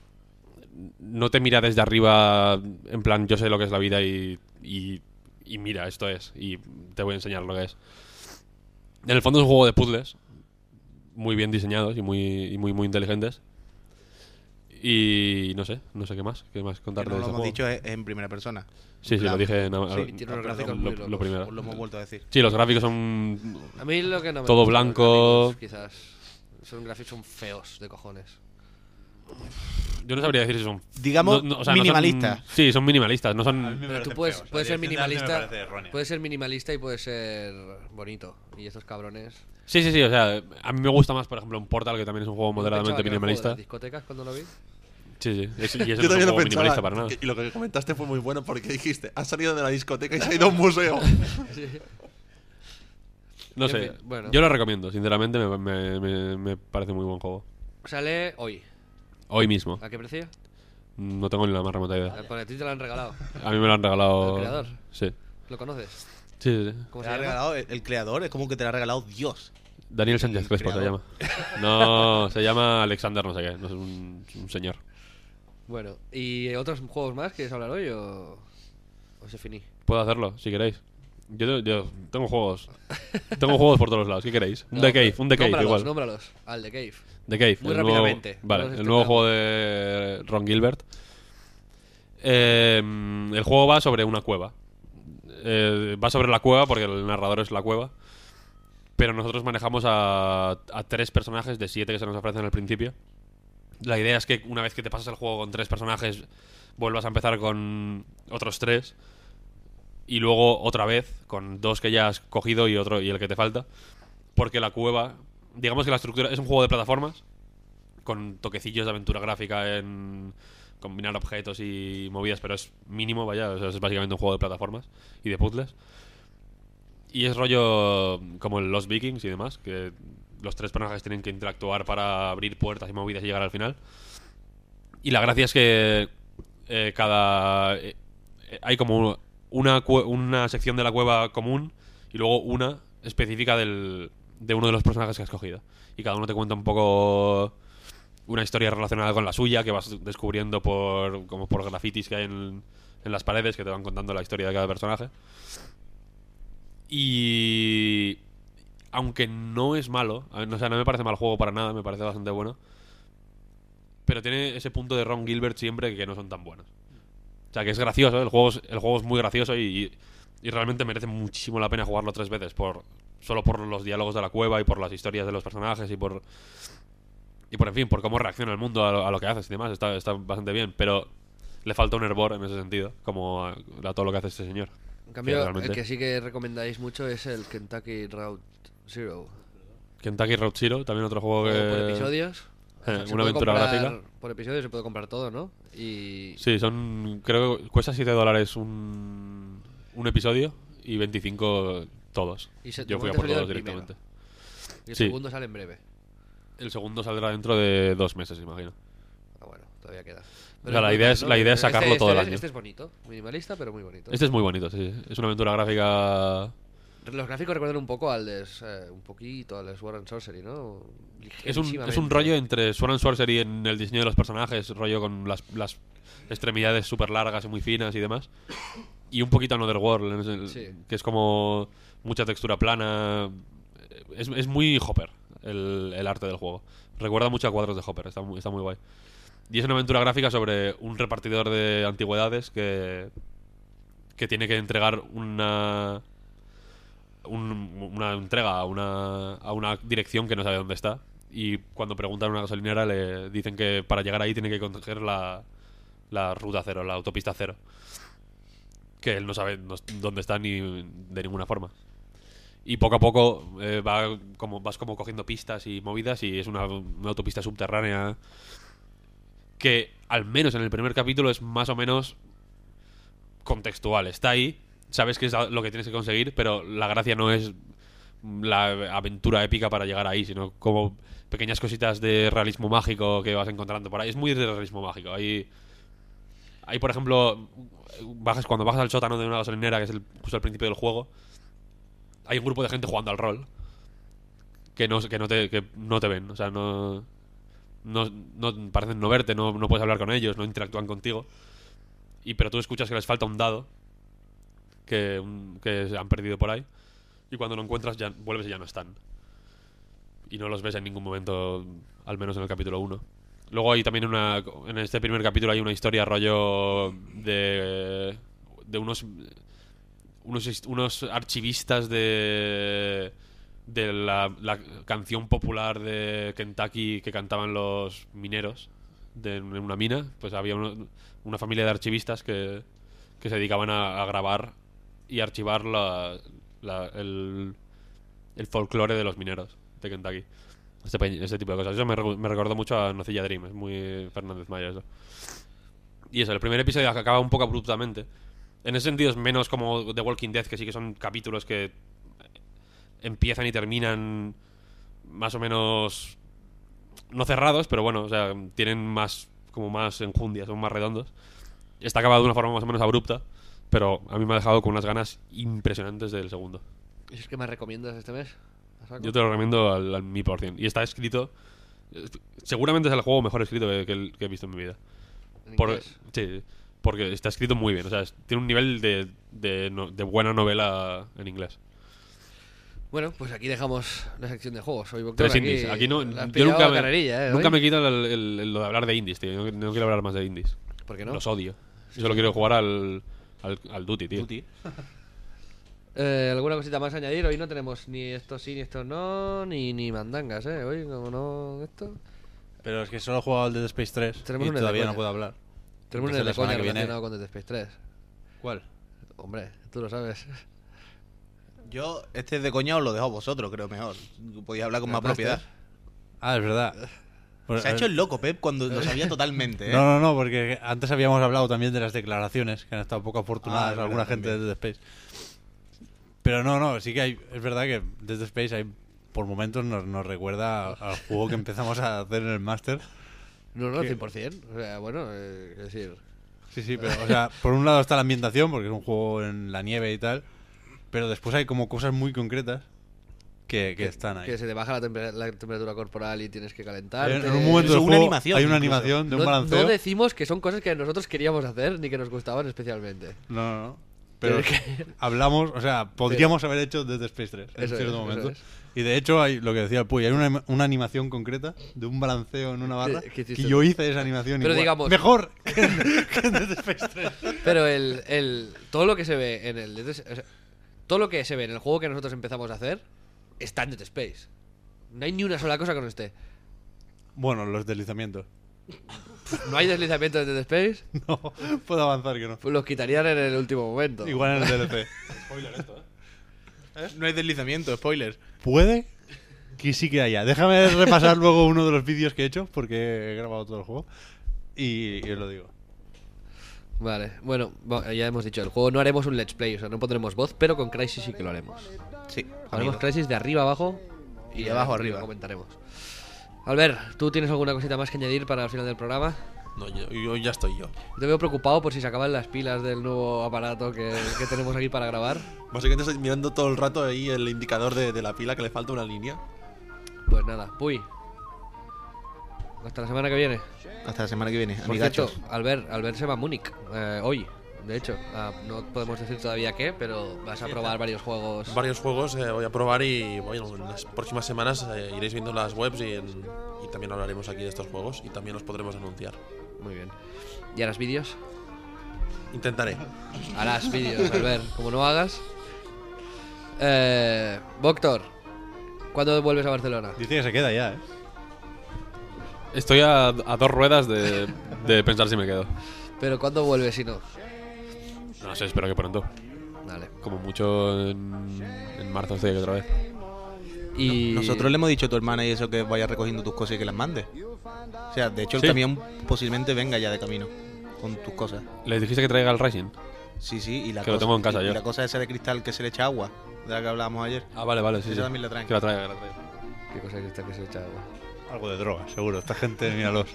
B: no te mira desde arriba en plan yo sé lo que es la vida y, y, y mira, esto es, y te voy a enseñar lo que es. En el fondo es un juego de puzzles muy bien diseñados y muy, y muy, muy inteligentes. Y no sé, no sé qué más, qué más
C: Que
B: contarte
C: no
B: de
C: lo
B: ese
C: hemos
B: juego.
C: dicho es, es en primera persona.
B: Sí, sí,
C: Claro.
B: lo dije en,
A: Sí, tiene unos gráficos muy
B: lo,
A: locos.
B: lo primero.
C: Os lo hemos vuelto a decir.
B: Sí, los gráficos son
A: A mí lo que no me
B: Todo
A: gusta de los
B: blanco.
A: gráficos, quizás. Son gráficos son feos de cojones.
B: Yo no sabría decir si son.
C: Digamos,
B: no- no, o sea, no son-
C: minimalistas.
B: sí, son minimalistas. No
D: A mí
B: son.
D: me
A: Pero tú
D: parecen
A: puedes,
D: feos.
A: puedes
D: La
A: ser
D: dirección de arte me
A: minimalista.
D: parece errónea.
A: Puedes ser minimalista y puedes ser bonito. Y estos cabrones.
B: Sí, sí, sí. O sea, a mí me gusta más, por ejemplo, un Portal, que también es un juego
A: Yo
B: moderadamente
A: pensaba que era el juego de
B: minimalista.
A: las discotecas cuando lo vi.
B: Sí, sí. Es, y ese no
E: Yo
B: es un
E: también
B: juego
E: lo pensaba.
B: minimalista para nada.
E: Y lo que comentaste fue muy bueno porque dijiste, has salido de la discoteca y se ha ido a un museo.
B: No
A: En
B: sé.
A: fin, bueno.
B: Yo lo recomiendo, sinceramente. Me, me, me- me parece muy buen juego.
A: Sale hoy.
B: Hoy mismo.
A: ¿A qué precio?
B: No tengo ni la más remota idea.
A: Por a ti te lo han regalado.
B: A mí me lo han regalado.
A: ¿El creador?
B: Sí.
A: ¿Lo conoces?
B: Sí, sí, sí.
A: ¿Cómo
C: Te
A: se
C: ha
A: llama?
C: regalado el, el creador, es como que te lo ha regalado Dios.
B: Daniel Sánchez
C: El
B: Crespo se llama.
C: creador.
B: No, se llama Alexander, no sé qué. No es un, un señor.
A: Bueno, ¿y otros juegos más quieres hablar hoy o, o se finí?
B: Puedo hacerlo, si queréis. Yo, yo tengo juegos. Tengo juegos por todos los lados. ¿Qué queréis? Un
A: No,
B: The Cave,
A: pero
B: un The Cave
A: nómbralos,
B: igual.
A: Nómbralos, al The Cave.
B: The Cave.
A: Muy
B: el nuevo-
A: rápidamente,
B: vale,
A: no nos
B: el nuevo
A: extendamos.
B: juego de Ron Gilbert. Eh, el juego va sobre una cueva. Eh, va sobre la cueva porque el narrador es la cueva. Pero nosotros manejamos a, a tres personajes de siete que se nos ofrecen al principio. La idea es que una vez que te pasas el juego con tres personajes, vuelvas a empezar con otros tres. Y luego otra vez con dos que ya has cogido y otro y el que te falta. Porque la cueva, digamos que la estructura es un juego de plataformas con toquecillos de aventura gráfica en combinar objetos y movidas, pero es mínimo, vaya, o sea, es básicamente un juego de plataformas y de puzzles. Y es rollo como el Lost Vikings y demás, que los tres personajes tienen que interactuar para abrir puertas y movidas y llegar al final. Y la gracia es que eh, cada eh, hay como una cue- una sección de la cueva común y luego una específica del, de uno de los personajes que has cogido. Y cada uno te cuenta un poco una historia relacionada con la suya que vas descubriendo por como por grafitis que hay en, en las paredes que te van contando la historia de cada personaje. Y aunque no es malo, a ver, o sea, no me parece mal juego para nada, me parece bastante bueno. Pero tiene ese punto de Ron Gilbert siempre que no son tan buenos. O sea, que es gracioso, el juego es, el juego es muy gracioso y, y realmente merece muchísimo la pena jugarlo tres veces por solo por los diálogos de la cueva y por las historias de los personajes y por y por en fin, por cómo reacciona el mundo a lo, a lo que haces y demás, está, está bastante bien, pero le falta un hervor en ese sentido, como a, a todo lo que hace este señor.
A: En cambio,
B: realmente-
A: el que sí que recomendáis mucho es el Kentucky Route Zero.
B: Kentucky Road Zero, también otro juego que...
A: Juego por episodios.
B: Eh,
A: O sea, se
B: una
A: puede
B: aventura
A: comprar-
B: gráfica.
A: Por episodios se puede comprar todo, ¿no? Y
B: Sí, son... Creo que cuesta siete dólares un, un episodio y veinticinco todos.
A: Y se-
B: Yo fui a
A: normalmente
B: por
A: salió
B: todos
A: el primero.
B: directamente.
A: y el
B: Sí.
A: segundo sale en breve.
B: El segundo saldrá dentro de dos meses, imagino.
A: Ah, bueno, todavía queda.
B: O sea, la
A: muy
B: idea
A: mal,
B: es- la idea es sacarlo
A: este,
B: todo el
A: este es-
B: año.
A: Este es bonito, minimalista, pero muy bonito.
B: Este es muy bonito, sí. Es una aventura gráfica...
A: Los gráficos recuerdan un poco al de... eh, un poquito al de Sword and Sorcery, ¿no?
B: Es un, es un
A: Ligerísimamente.
B: rollo entre Sword and Sorcery en el diseño de los personajes, rollo con las, las extremidades súper largas y muy finas y demás. Y un poquito Another World, en ese-
A: Sí.
B: que es como mucha textura plana. Es, es muy Hopper el, el arte del juego. Recuerda mucho a cuadros de Hopper, está muy, está muy guay. Y es una aventura gráfica sobre un repartidor de antigüedades que, que tiene que entregar una... un- una entrega a una, a una dirección que no sabe dónde está. Y cuando preguntan a una gasolinera le dicen que para llegar ahí tiene que coger la, la ruta cero, la autopista cero. Que él no sabe no- dónde está ni de ninguna forma. Y poco a poco eh, va como, vas como cogiendo pistas y movidas y es una, una autopista subterránea que al menos en el primer capítulo es más o menos contextual. Está ahí, sabes que es lo que tienes que conseguir, pero la gracia no es la aventura épica para llegar ahí, sino como pequeñas cositas de realismo mágico que vas encontrando por ahí. Es muy de realismo mágico. Hay, hay por ejemplo, bajas cuando bajas al sótano de una gasolinera, que es el, justo al principio del juego, hay un grupo de gente jugando al rol que no, que no, te, que no te ven. O sea, no, no, no parecen no verte, no, no puedes hablar con ellos, no interactúan contigo. Y pero tú escuchas que les falta un dado que, un- que se han perdido por ahí. Y cuando lo encuentras ya vuelves y ya no están. Y no los ves en ningún momento, al menos en el capítulo uno. Luego hay también una... En este primer capítulo hay una historia rollo de... De unos... Unos, hist- unos archivistas de... De la, la canción popular de Kentucky que cantaban los mineros de, en una mina. Pues había uno- una familia de archivistas que, que se dedicaban a, a grabar y archivar la, la- el, el folclore de los mineros de Kentucky. Este, pe- este tipo de cosas. Eso me, recu- me recordó mucho a Nocilla Dream. Es muy Fernández Maya eso. Y eso, el primer episodio acaba un poco abruptamente. En ese sentido es menos como The Walking Dead, que sí que son capítulos que empiezan y terminan más o menos no cerrados, pero bueno, o sea, tienen más como más enjundia, son más redondos. Está acabado de una forma más o menos abrupta, pero a mí me ha dejado con unas ganas impresionantes del segundo.
A: ¿Y es que me recomiendas este mes? ¿A saco?
B: Yo te lo recomiendo al, al mil por cien. Y está escrito... eh, Seguramente es el juego mejor escrito que, que el- que he visto en mi vida.
A: ¿En
B: Por,
A: inglés?
B: sí, porque está escrito muy bien. O sea, es- tiene un nivel de, de, no- de buena novela en inglés.
A: Bueno, pues aquí dejamos la sección de juegos. Hoy, Boctor,
B: Tres
A: aquí
B: indies. Aquí no,
A: la has
B: yo
A: pillado
B: nunca
A: a
B: me,
A: carrerilla, ¿eh?
B: nunca
A: hoy.
B: me quito el- el- el- lo de hablar de indies, tío. No, no quiero hablar más de indies.
A: ¿Por qué no?
B: Los odio. Yo solo quiero jugar al, al, al Duty, tío.
C: Duty.
A: Eh, ¿Alguna cosita más a añadir? Hoy no tenemos ni esto sí, ni esto no, ni, ni mandangas, ¿eh? Hoy, como no esto...
D: Pero es que solo he jugado al Dead Space tres
A: Tenemos
D: y
A: un de
D: todavía
A: coña.
D: no puedo hablar.
A: Tenemos un
D: Entonces,
A: de
D: la semana
A: coña
D: que viene-
A: relacionado con Dead Space tres.
D: ¿Cuál?
A: Hombre, tú lo sabes.
C: Yo, este de coña os lo dejo a vosotros, creo mejor. Podéis hablar con más
A: ¿El Blaster?
C: propiedad.
D: Ah, es verdad. Pues,
C: Se ha
D: eh,
C: hecho el loco, Pep, cuando lo sabía totalmente, ¿eh?
D: No, no, no, porque antes habíamos hablado también de las declaraciones, que han estado poco afortunadas
C: Ah, es
D: alguna
C: verdad,
D: gente de
C: también.
D: Dead Space. Pero no, no, sí que hay, es verdad que Dead Space hay, por momentos nos, nos recuerda a- al juego que empezamos a hacer en el Master.
A: No, no,
D: ¿Qué?
A: cien por cien. O sea, bueno, eh, es decir...
D: Sí, sí, pero, o sea, por un lado está la ambientación, porque es un juego en la nieve y tal, pero después hay como cosas muy concretas que, que están ahí.
A: Que se te baja la, temper- la temperatura corporal y tienes que calentarte.
D: En, en un momento
C: Eso,
D: del
C: una
D: juego
C: animación,
D: hay una
C: incluso.
D: animación de un
A: no,
D: balanceo.
A: no decimos que son cosas que nosotros queríamos hacer ni que nos gustaban especialmente.
D: No, no, no. Pero
A: Pero que-
D: hablamos, o sea, podríamos haber hecho Dead Space tres en
A: Eso
D: cierto
A: es, eso
D: momento.
A: es.
D: Y de hecho, hay lo que decía el Puy, hay una, una animación concreta de un balanceo en una barra
A: ¿Qué- qué
D: que
A: hiciste
D: yo
A: tú?
D: hice esa animación
A: Pero
D: igual.
A: digamos-
D: mejor que en, que en Dead Space tres.
A: Pero el, el, todo lo que se ve en el... Dead- o sea, todo lo que se ve en el juego que nosotros empezamos a hacer está en Dead Space. No hay ni una sola cosa que no esté.
D: Bueno, los deslizamientos.
A: ¿No hay deslizamiento en Dead Space?
D: No, puedo avanzar que no.
A: Pues los quitarían en el último momento.
D: Igual en el D L C.
B: Spoiler esto, ¿eh?
C: No hay deslizamiento, spoilers.
D: ¿Puede? Que sí que haya. Déjame repasar luego uno de los vídeos que he hecho, porque he grabado todo el juego. Y, y os lo digo.
A: Vale, bueno, bo- ya hemos dicho, el juego no haremos un let's play, o sea, no pondremos voz, pero con Crysis sí que lo haremos.
C: Sí,
A: Haremos
C: amigo.
A: Crysis de arriba abajo
C: Y de abajo
A: lo
C: arriba.
A: comentaremos. Albert, ¿tú tienes alguna cosita más que añadir para el final del programa?
E: No, yo, yo ya estoy yo.
A: Te veo preocupado por si se acaban las pilas del nuevo aparato que, que tenemos aquí para grabar.
E: Básicamente estoy mirando todo el rato ahí el indicador de, de la pila, que le falta una línea.
A: Pues nada, puy. Hasta la semana que viene.
C: Hasta la semana que viene,
A: Por
C: amigachos.
A: cierto, Albert, Albert se va a Múnich eh, hoy, de hecho. Ah, no podemos decir todavía qué, pero vas a probar varios juegos.
E: Varios juegos eh, voy a probar y bueno, en las próximas semanas eh, iréis viendo las webs y, en- y también hablaremos aquí de estos juegos y también los podremos anunciar.
A: Muy bien. ¿Y harás vídeos?
E: Intentaré.
A: Harás vídeos, Albert. Como no hagas. Eh, Voctor, ¿cuándo vuelves a Barcelona?
D: Dice que se queda ya, ¿eh?
B: Estoy a, a dos ruedas de, de pensar si me quedo.
A: Pero ¿cuándo vuelves si no?
B: No sé, espero que pronto.
A: Vale.
B: Como mucho en, en marzo estoy aquí otra vez.
A: Y
C: Nosotros le hemos dicho a tu hermana y eso que vaya recogiendo tus cosas y que las mande. O sea, de hecho el
B: Sí.
C: camión posiblemente venga ya de camino con tus cosas.
B: ¿Les dijiste que traiga el Rising?
C: Sí, sí, y la
B: Que lo
C: cosa,
B: tengo en casa
C: y,
B: yo.
C: y la cosa esa de cristal que se le echa agua, de la que hablábamos ayer.
B: Ah, vale, vale, sí.
C: Esa
B: sí.
C: también la traen.
B: Que la traiga, que la traiga.
A: ¿Qué cosa es esta que se echa agua?
D: Algo de droga, seguro. Esta gente, míralos.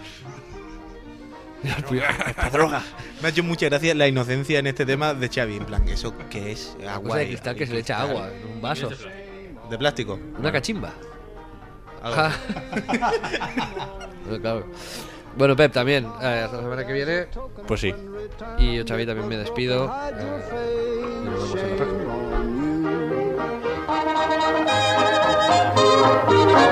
C: ¡Esta droga! Me ha hecho mucha gracia la inocencia en este tema de Xavi. En plan, ¿eso qué es? Agua
A: Cosa de
C: y-
A: cristal
C: y
A: que se le echa
C: cristal.
A: agua en un vaso.
C: ¿De plástico?
A: Una cachimba.
C: Algo.
A: Ah. Bueno, claro. Bueno, Pep, también. eh, hasta la semana que viene.
D: Pues sí.
A: Y yo, Xavi, también me despido. eh, y nos vemos en la próxima.